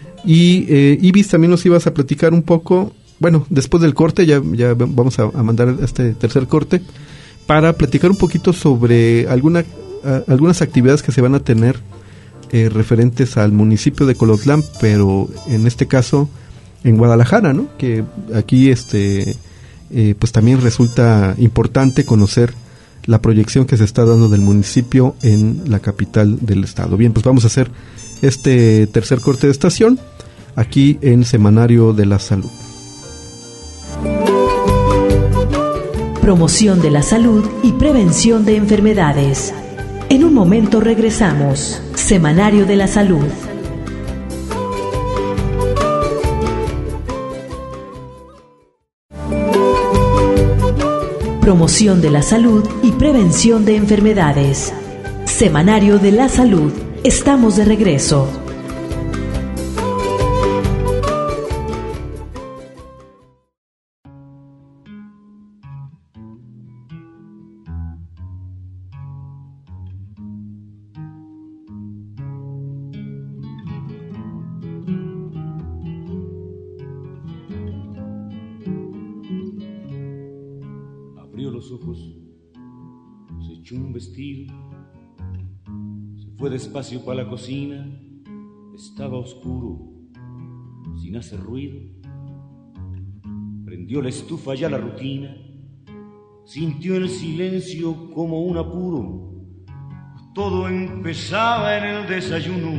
Speaker 3: Y eh, Ibis, también nos ibas a platicar un poco, bueno, después del corte, ya, ya vamos a, a mandar este tercer corte, para platicar un poquito sobre alguna, a, algunas actividades que se van a tener eh, referentes al municipio de Colotlán, pero en este caso en Guadalajara, ¿no? Que aquí este eh, pues también resulta importante conocer la proyección que se está dando del municipio en la capital del estado. Bien, pues vamos a hacer este tercer corte de estación aquí en Semanario de la Salud.
Speaker 1: Promoción de la salud y prevención de enfermedades. En un momento regresamos. Semanario de la Salud. Promoción de la salud y prevención de enfermedades. Semanario de la Salud. Estamos de regreso.
Speaker 7: Fue despacio para la cocina, estaba oscuro, sin hacer ruido. Prendió la estufa ya la rutina, sintió el silencio como un apuro. Todo empezaba en el desayuno.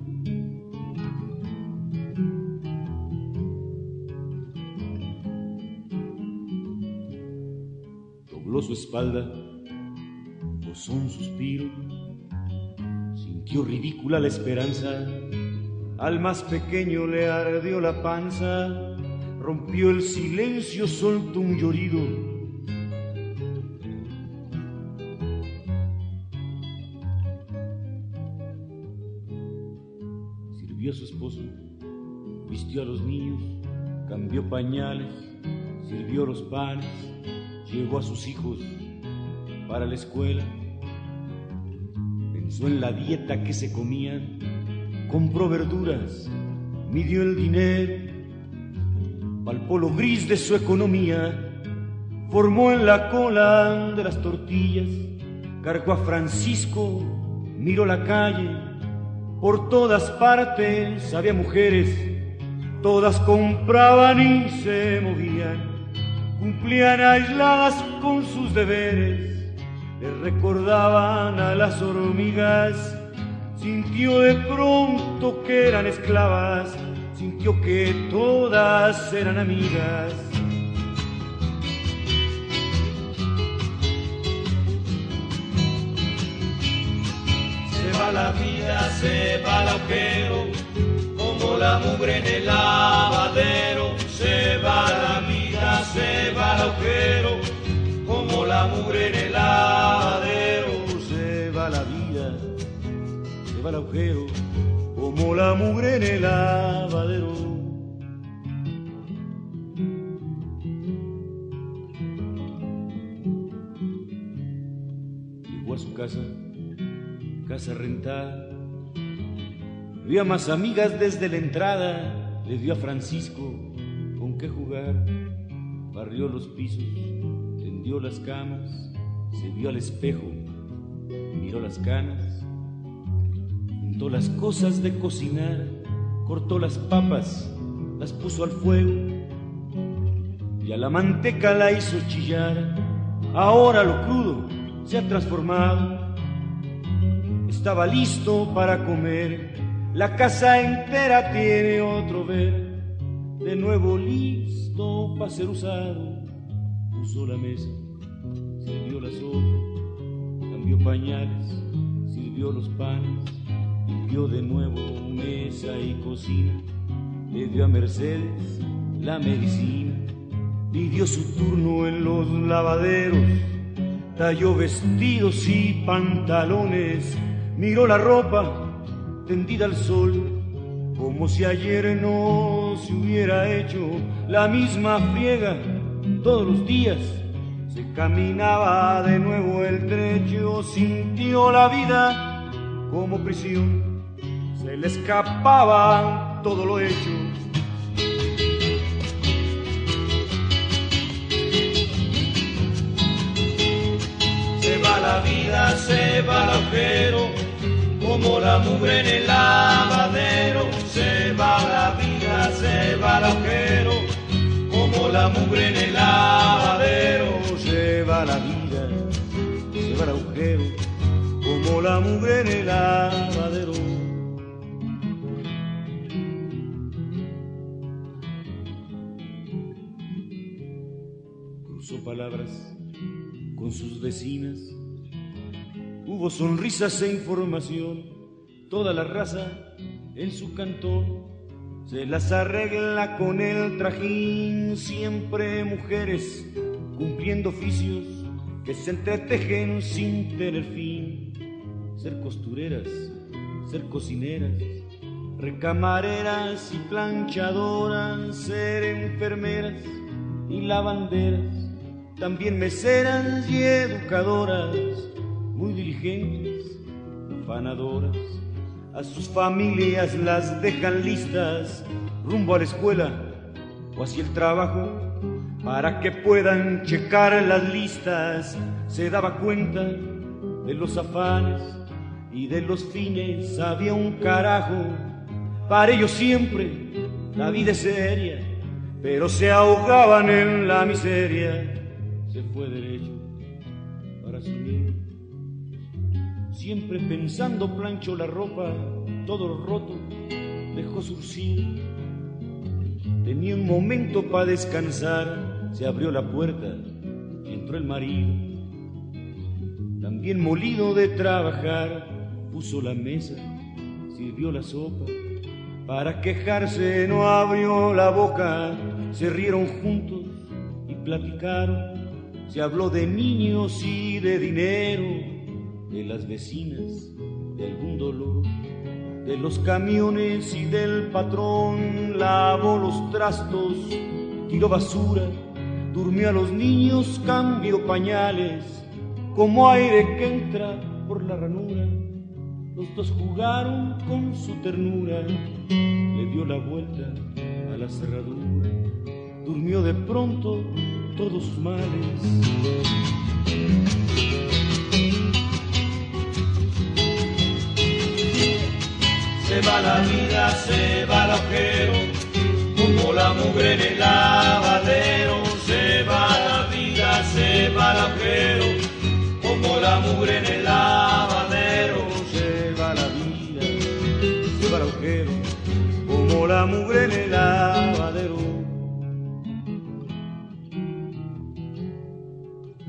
Speaker 7: Dobló su espalda, posó un suspiro. Sintió ridícula la esperanza, al más pequeño le ardió la panza, rompió el silencio, soltó un llorido. Sirvió a su esposo, vistió a los niños, cambió pañales, sirvió los panes, llevó a sus hijos para la escuela. Pensó en la dieta que se comían, compró verduras, midió el dinero, palpó lo gris de su economía, formó en la cola de las tortillas, cargó a Francisco, miró la calle, por todas partes había mujeres, todas compraban y se movían, cumplían aisladas con sus deberes. Le recordaban a las hormigas, sintió de pronto que eran esclavas, sintió que todas eran amigas. vida se va al agujero, como la mugre en el lavadero. Se va la vida, se va al agujero, como la mugre en el lavadero. Se va la vida, se va al agujero, como la mugre en el lavadero. Llegó a su casa, casa rentada, vio a más amigas desde la entrada, le dio a Francisco con qué jugar, barrió los pisos, tendió las camas, se vio al espejo, miró las canas, juntó las cosas de cocinar, cortó las papas, las puso al fuego y a la manteca la hizo chillar. Ahora lo crudo se ha transformado, estaba listo para comer, la casa entera tiene otro ver, de nuevo listo para ser usado. Puso la mesa, sirvió la sopa, cambió pañales, sirvió los panes, limpió de nuevo mesa y cocina, le dio a Mercedes la medicina, pidió su turno en los lavaderos, talló vestidos y pantalones, miró la ropa tendida al sol, como si ayer no se hubiera hecho la misma friega todos los días. Se caminaba de nuevo el trecho, sintió la vida como prisión, se le escapaba todo lo hecho. Se va la vida, se va el agujero, como la mugre en el lavadero. Se va la vida, se va el agujero, como la mugre en el lavadero. Se va la vida, se va el agujero, como la mugre en el lavadero. Cruzó palabras con sus vecinas, hubo sonrisas e información, toda la raza en su cantón se las arregla con el trajín, siempre mujeres cumpliendo oficios que se entretejen sin tener fin. Ser costureras, ser cocineras, recamareras y planchadoras, ser enfermeras y lavanderas, también meseras y educadoras, muy diligentes, afanadoras. A sus familias las dejan listas rumbo a la escuela o hacia el trabajo para que puedan checar las listas. Se daba cuenta de los afanes y de los fines, había un carajo. Para ellos siempre la vida es seria, pero se ahogaban en la miseria. Se fue derecho para su niño, siempre pensando planchó la ropa, todo lo roto dejó surcir. Tenía un momento para descansar, se abrió la puerta y entró el marido. También molido de trabajar, puso la mesa, sirvió la sopa. Para quejarse no abrió la boca, se rieron juntos y platicaron. Se habló de niños y de dinero, de las vecinas, de algún dolor, de los camiones y del patrón. Lavó los trastos, tiró basura, durmió a los niños, cambió pañales, como aire que entra por la ranura. Los dos jugaron con su ternura, le dio la vuelta a la cerradura, durmió de pronto todos sus males. Se va la vida, se va el agujero, como la mugre en el lavadero. Se va la vida, se va el agujero, como la mugre en el lavadero. Se va la vida, se va el agujero, como la mugre en el lavadero.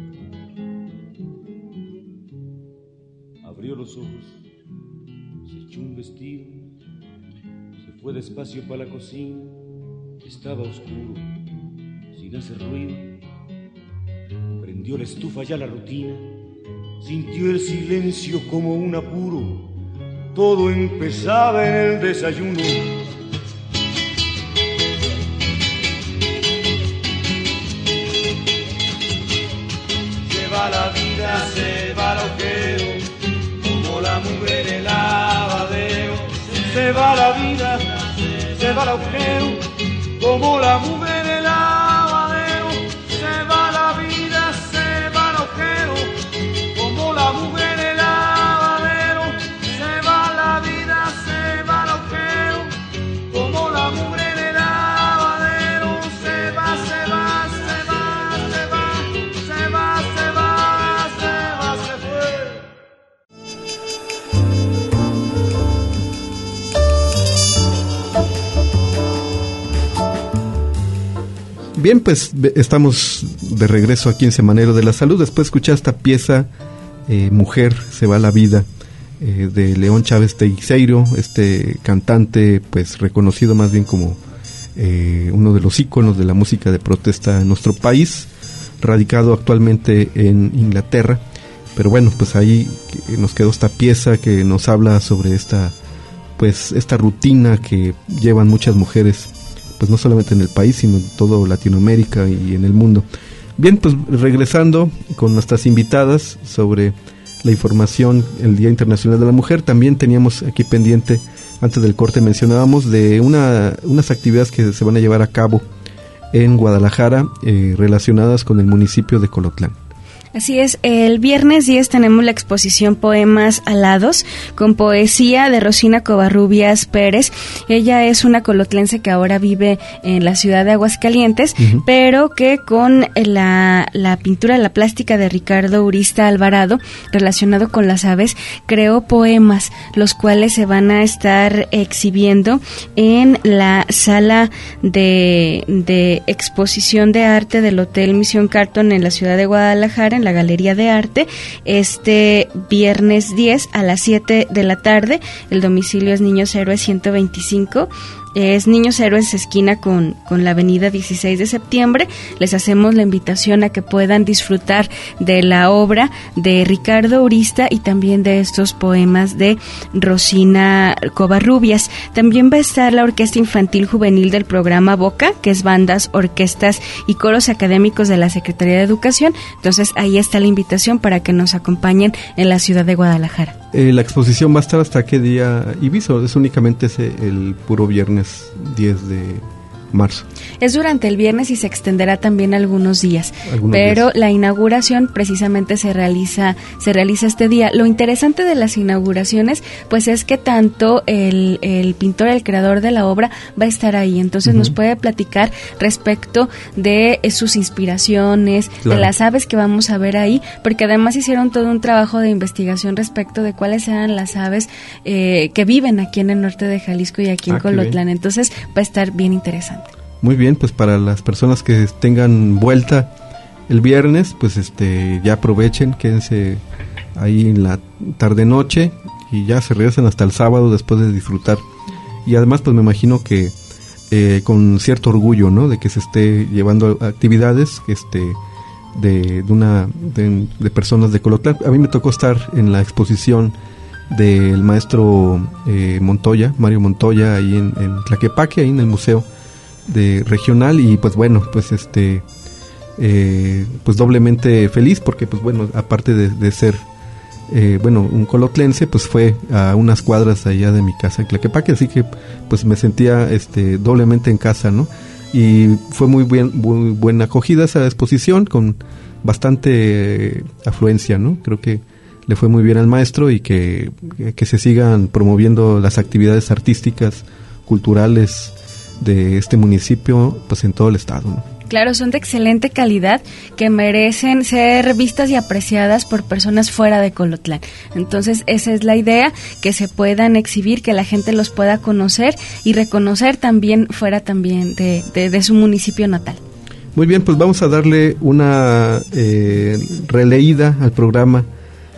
Speaker 7: Abrió los ojos, se hecho un vestido, se fue despacio para la cocina, estaba oscuro, sin hacer ruido, prendió la estufa ya la rutina, sintió el silencio como un apuro, todo empezaba en el desayuno. Se va la vida, se va el ojero, como la mugre en el lavadero. Se va la vida, se va el agujero, como la mugre en el lavadero. Se va la vida, se va el agujero, como la mugre en el lavadero. Se va la vida, se va el agujero, como la mugre en el lavadero. Se va, se va, se va, se va, se va, se va, se va, se fue.
Speaker 3: Bien, pues estamos de regreso aquí en Semanero de la Salud. Después de escuchar esta pieza, eh, Mujer se va la vida, eh, de León Chávez Teixeiro, este cantante pues reconocido más bien como eh, uno de los íconos de la música de protesta en nuestro país, radicado actualmente en Inglaterra. Pero bueno, pues ahí nos quedó esta pieza que nos habla sobre esta pues esta rutina que llevan muchas mujeres, pues no solamente en el país, sino en toda Latinoamérica y en el mundo. Bien, pues regresando con nuestras invitadas sobre la información, el Día Internacional de la Mujer, también teníamos aquí pendiente, antes del corte mencionábamos, de una unas actividades que se van a llevar a cabo en Guadalajara, eh, relacionadas con el municipio de Colotlán.
Speaker 5: Así es, el viernes diez tenemos la exposición Poemas Alados, con poesía de Rosina Covarrubias Pérez. Ella es una colotlense que ahora vive en la ciudad de Aguascalientes, uh-huh. pero que con la, la pintura, la plástica de Ricardo Urista Alvarado, relacionado con las aves, creó poemas, los cuales se van a estar exhibiendo en la sala de, de exposición de arte del Hotel Misión Carton en la ciudad de Guadalajara, en la Galería de Arte, este viernes diez a las siete de la tarde. El domicilio es Niños Héroes ciento veinticinco. Es Niños Héroes esquina con, con la avenida dieciséis de septiembre. Les hacemos la invitación a que puedan disfrutar de la obra de Ricardo Urista y también de estos poemas de Rosina Covarrubias. También va a estar la Orquesta Infantil Juvenil del programa Boca, que es bandas, orquestas y coros académicos de la Secretaría de Educación. Entonces ahí está la invitación para que nos acompañen en la ciudad de Guadalajara.
Speaker 3: Eh, la exposición va a estar hasta qué día, Ibiza, es únicamente ese, el puro viernes diez de marzo.
Speaker 5: Es durante el viernes y se extenderá también algunos días,
Speaker 3: algunos
Speaker 5: pero
Speaker 3: días.
Speaker 5: La inauguración precisamente se realiza se realiza este día. Lo interesante de las inauguraciones pues es que tanto el, el pintor, el creador de la obra va a estar ahí, entonces uh-huh. nos puede platicar respecto de sus inspiraciones, claro. de las aves que vamos a ver ahí, porque además hicieron todo un trabajo de investigación respecto de cuáles eran las aves eh, que viven aquí en el norte de Jalisco y aquí en ah, Colotlán, entonces va a estar bien interesante.
Speaker 3: Muy bien, pues para las personas que tengan vuelta el viernes, pues este ya aprovechen, quédense ahí en la tarde-noche y ya se regresan hasta el sábado después de disfrutar. Y además, pues me imagino que eh, con cierto orgullo, ¿no?, de que se esté llevando actividades este de, de una de, de personas de Colotlán. A mí me tocó estar en la exposición del maestro eh, Montoya, Mario Montoya, ahí en, en Tlaquepaque, ahí en el museo de regional, y pues bueno, pues este eh, pues doblemente feliz porque pues bueno, aparte de, de ser eh, bueno, un colotlense, pues fue a unas cuadras allá de mi casa en Tlaquepaque, así que pues me sentía este doblemente en casa, ¿no? Y fue muy bien, muy buena acogida esa exposición, con bastante eh, afluencia, ¿no? Creo que le fue muy bien al maestro, y que, que se sigan promoviendo las actividades artísticas, culturales de este municipio, pues en todo el estado, ¿no?
Speaker 5: Claro, son de excelente calidad, que merecen ser vistas y apreciadas por personas fuera de Colotlán. Entonces esa es la idea, que se puedan exhibir, que la gente los pueda conocer y reconocer también fuera también de, de, de su municipio natal.
Speaker 3: Muy bien, pues vamos a darle una eh, releída al programa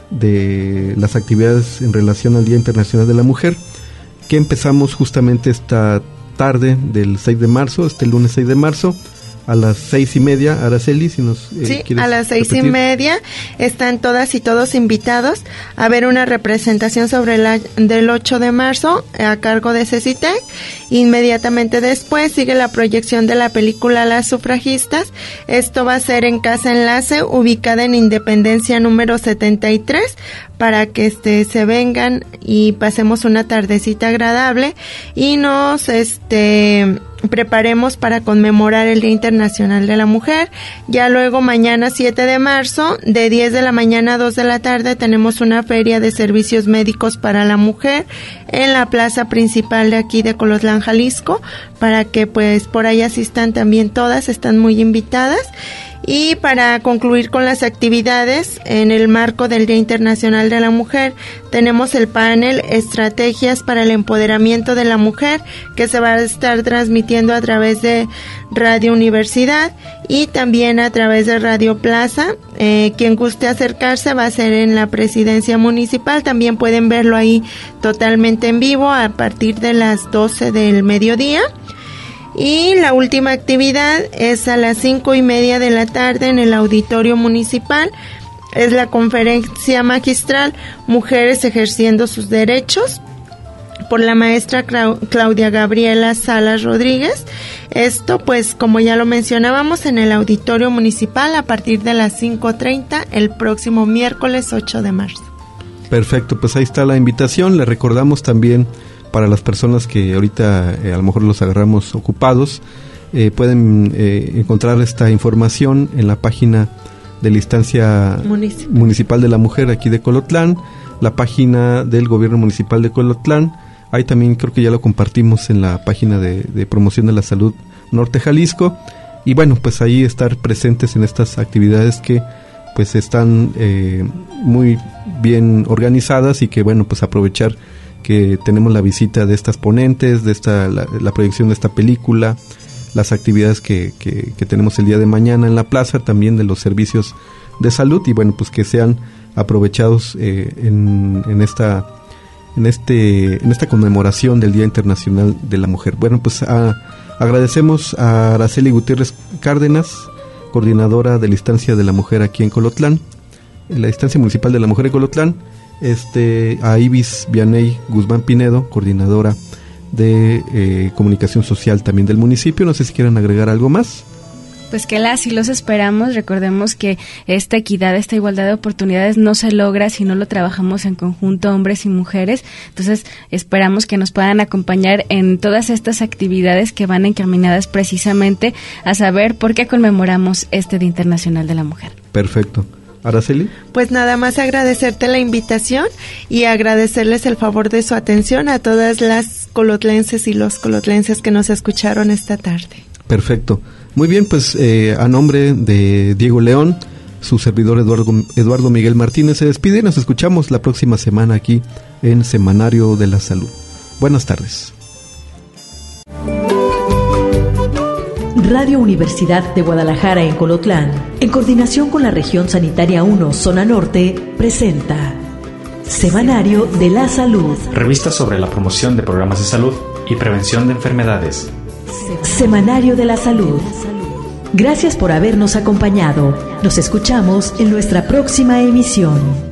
Speaker 3: de las actividades en relación al Día Internacional de la Mujer, que empezamos justamente esta tarde del seis de marzo, este lunes seis de marzo, a las seis y media. Araceli, si nos eh,
Speaker 4: sí,
Speaker 3: quieres
Speaker 4: a las seis
Speaker 3: repetir.
Speaker 4: y media están todas y todos invitados a ver una representación sobre la del ocho de marzo a cargo de Cecitec. Inmediatamente después sigue la proyección de la película Las Sufragistas. Esto va a ser en Casa Enlace, ubicada en Independencia número setenta y tres, para que este se vengan y pasemos una tardecita agradable y nos este preparemos para conmemorar el Día Internacional de la Mujer. Ya luego mañana siete de marzo, de diez de la mañana a dos de la tarde, tenemos una feria de servicios médicos para la mujer en la plaza principal de aquí de Colotlán, Jalisco, para que pues por ahí asistan también todas, están muy invitadas. Y para concluir con las actividades, en el marco del Día Internacional de la Mujer, tenemos el panel Estrategias para el Empoderamiento de la Mujer, que se va a estar transmitiendo a través de Radio Universidad y también a través de Radio Plaza. Eh, quien guste acercarse va a ser en la Presidencia Municipal. También pueden verlo ahí totalmente en vivo a partir de las doce del mediodía. Y la última actividad es a las cinco y media de la tarde en el Auditorio Municipal. Es la conferencia magistral Mujeres ejerciendo sus derechos, por la maestra Claudia Gabriela Salas Rodríguez. Esto, pues, como ya lo mencionábamos, en el Auditorio Municipal a partir de las cinco treinta el próximo miércoles ocho de marzo.
Speaker 3: Perfecto, pues ahí está la invitación. Le recordamos también, para las personas que ahorita eh, a lo mejor los agarramos ocupados, eh, pueden eh, encontrar esta información en la página de la Instancia Municipal. Municipal de la Mujer aquí de Colotlán, la página del Gobierno Municipal de Colotlán. Ahí también creo que ya lo compartimos en la página de, de Promoción de la Salud Norte Jalisco. Y bueno, pues ahí estar presentes en estas actividades que pues están eh, muy bien organizadas, y que bueno, pues aprovechar que tenemos la visita de estas ponentes, de esta la, la proyección de esta película, las actividades que, que, que tenemos el día de mañana en la plaza, también de los servicios de salud, y bueno, pues que sean aprovechados eh, en, en esta en este en esta conmemoración del Día Internacional de la Mujer. Bueno, pues a, agradecemos a Araceli Gutiérrez Cárdenas, coordinadora de la Instancia de la Mujer aquí en Colotlán, en la Instancia Municipal de la Mujer en Colotlán. Este, a Ibis Vianey Guzmán Pinedo, coordinadora de eh, comunicación social también del municipio. No sé si quieren agregar algo más.
Speaker 5: Pues que las y los esperamos. Recordemos que esta equidad, esta igualdad de oportunidades no se logra si no lo trabajamos en conjunto, hombres y mujeres. Entonces esperamos que nos puedan acompañar en todas estas actividades que van encaminadas precisamente a saber por qué conmemoramos este Día Internacional de la Mujer.
Speaker 3: Perfecto. Araceli.
Speaker 4: Pues nada más agradecerte la invitación y agradecerles el favor de su atención a todas las colotlenses y los colotlenses que nos escucharon esta tarde.
Speaker 3: Perfecto. Muy bien, pues eh, a nombre de Diego León, su servidor Eduardo, Eduardo Miguel Martínez se despide y nos escuchamos la próxima semana aquí en Semanario de la Salud. Buenas tardes.
Speaker 1: Radio Universidad de Guadalajara en Colotlán, en coordinación con la Región Sanitaria uno, Zona Norte, presenta Semanario de la Salud.
Speaker 2: Revista sobre la promoción de programas de salud y prevención de enfermedades.
Speaker 1: Semanario de la Salud. Gracias por habernos acompañado. Nos escuchamos en nuestra próxima emisión.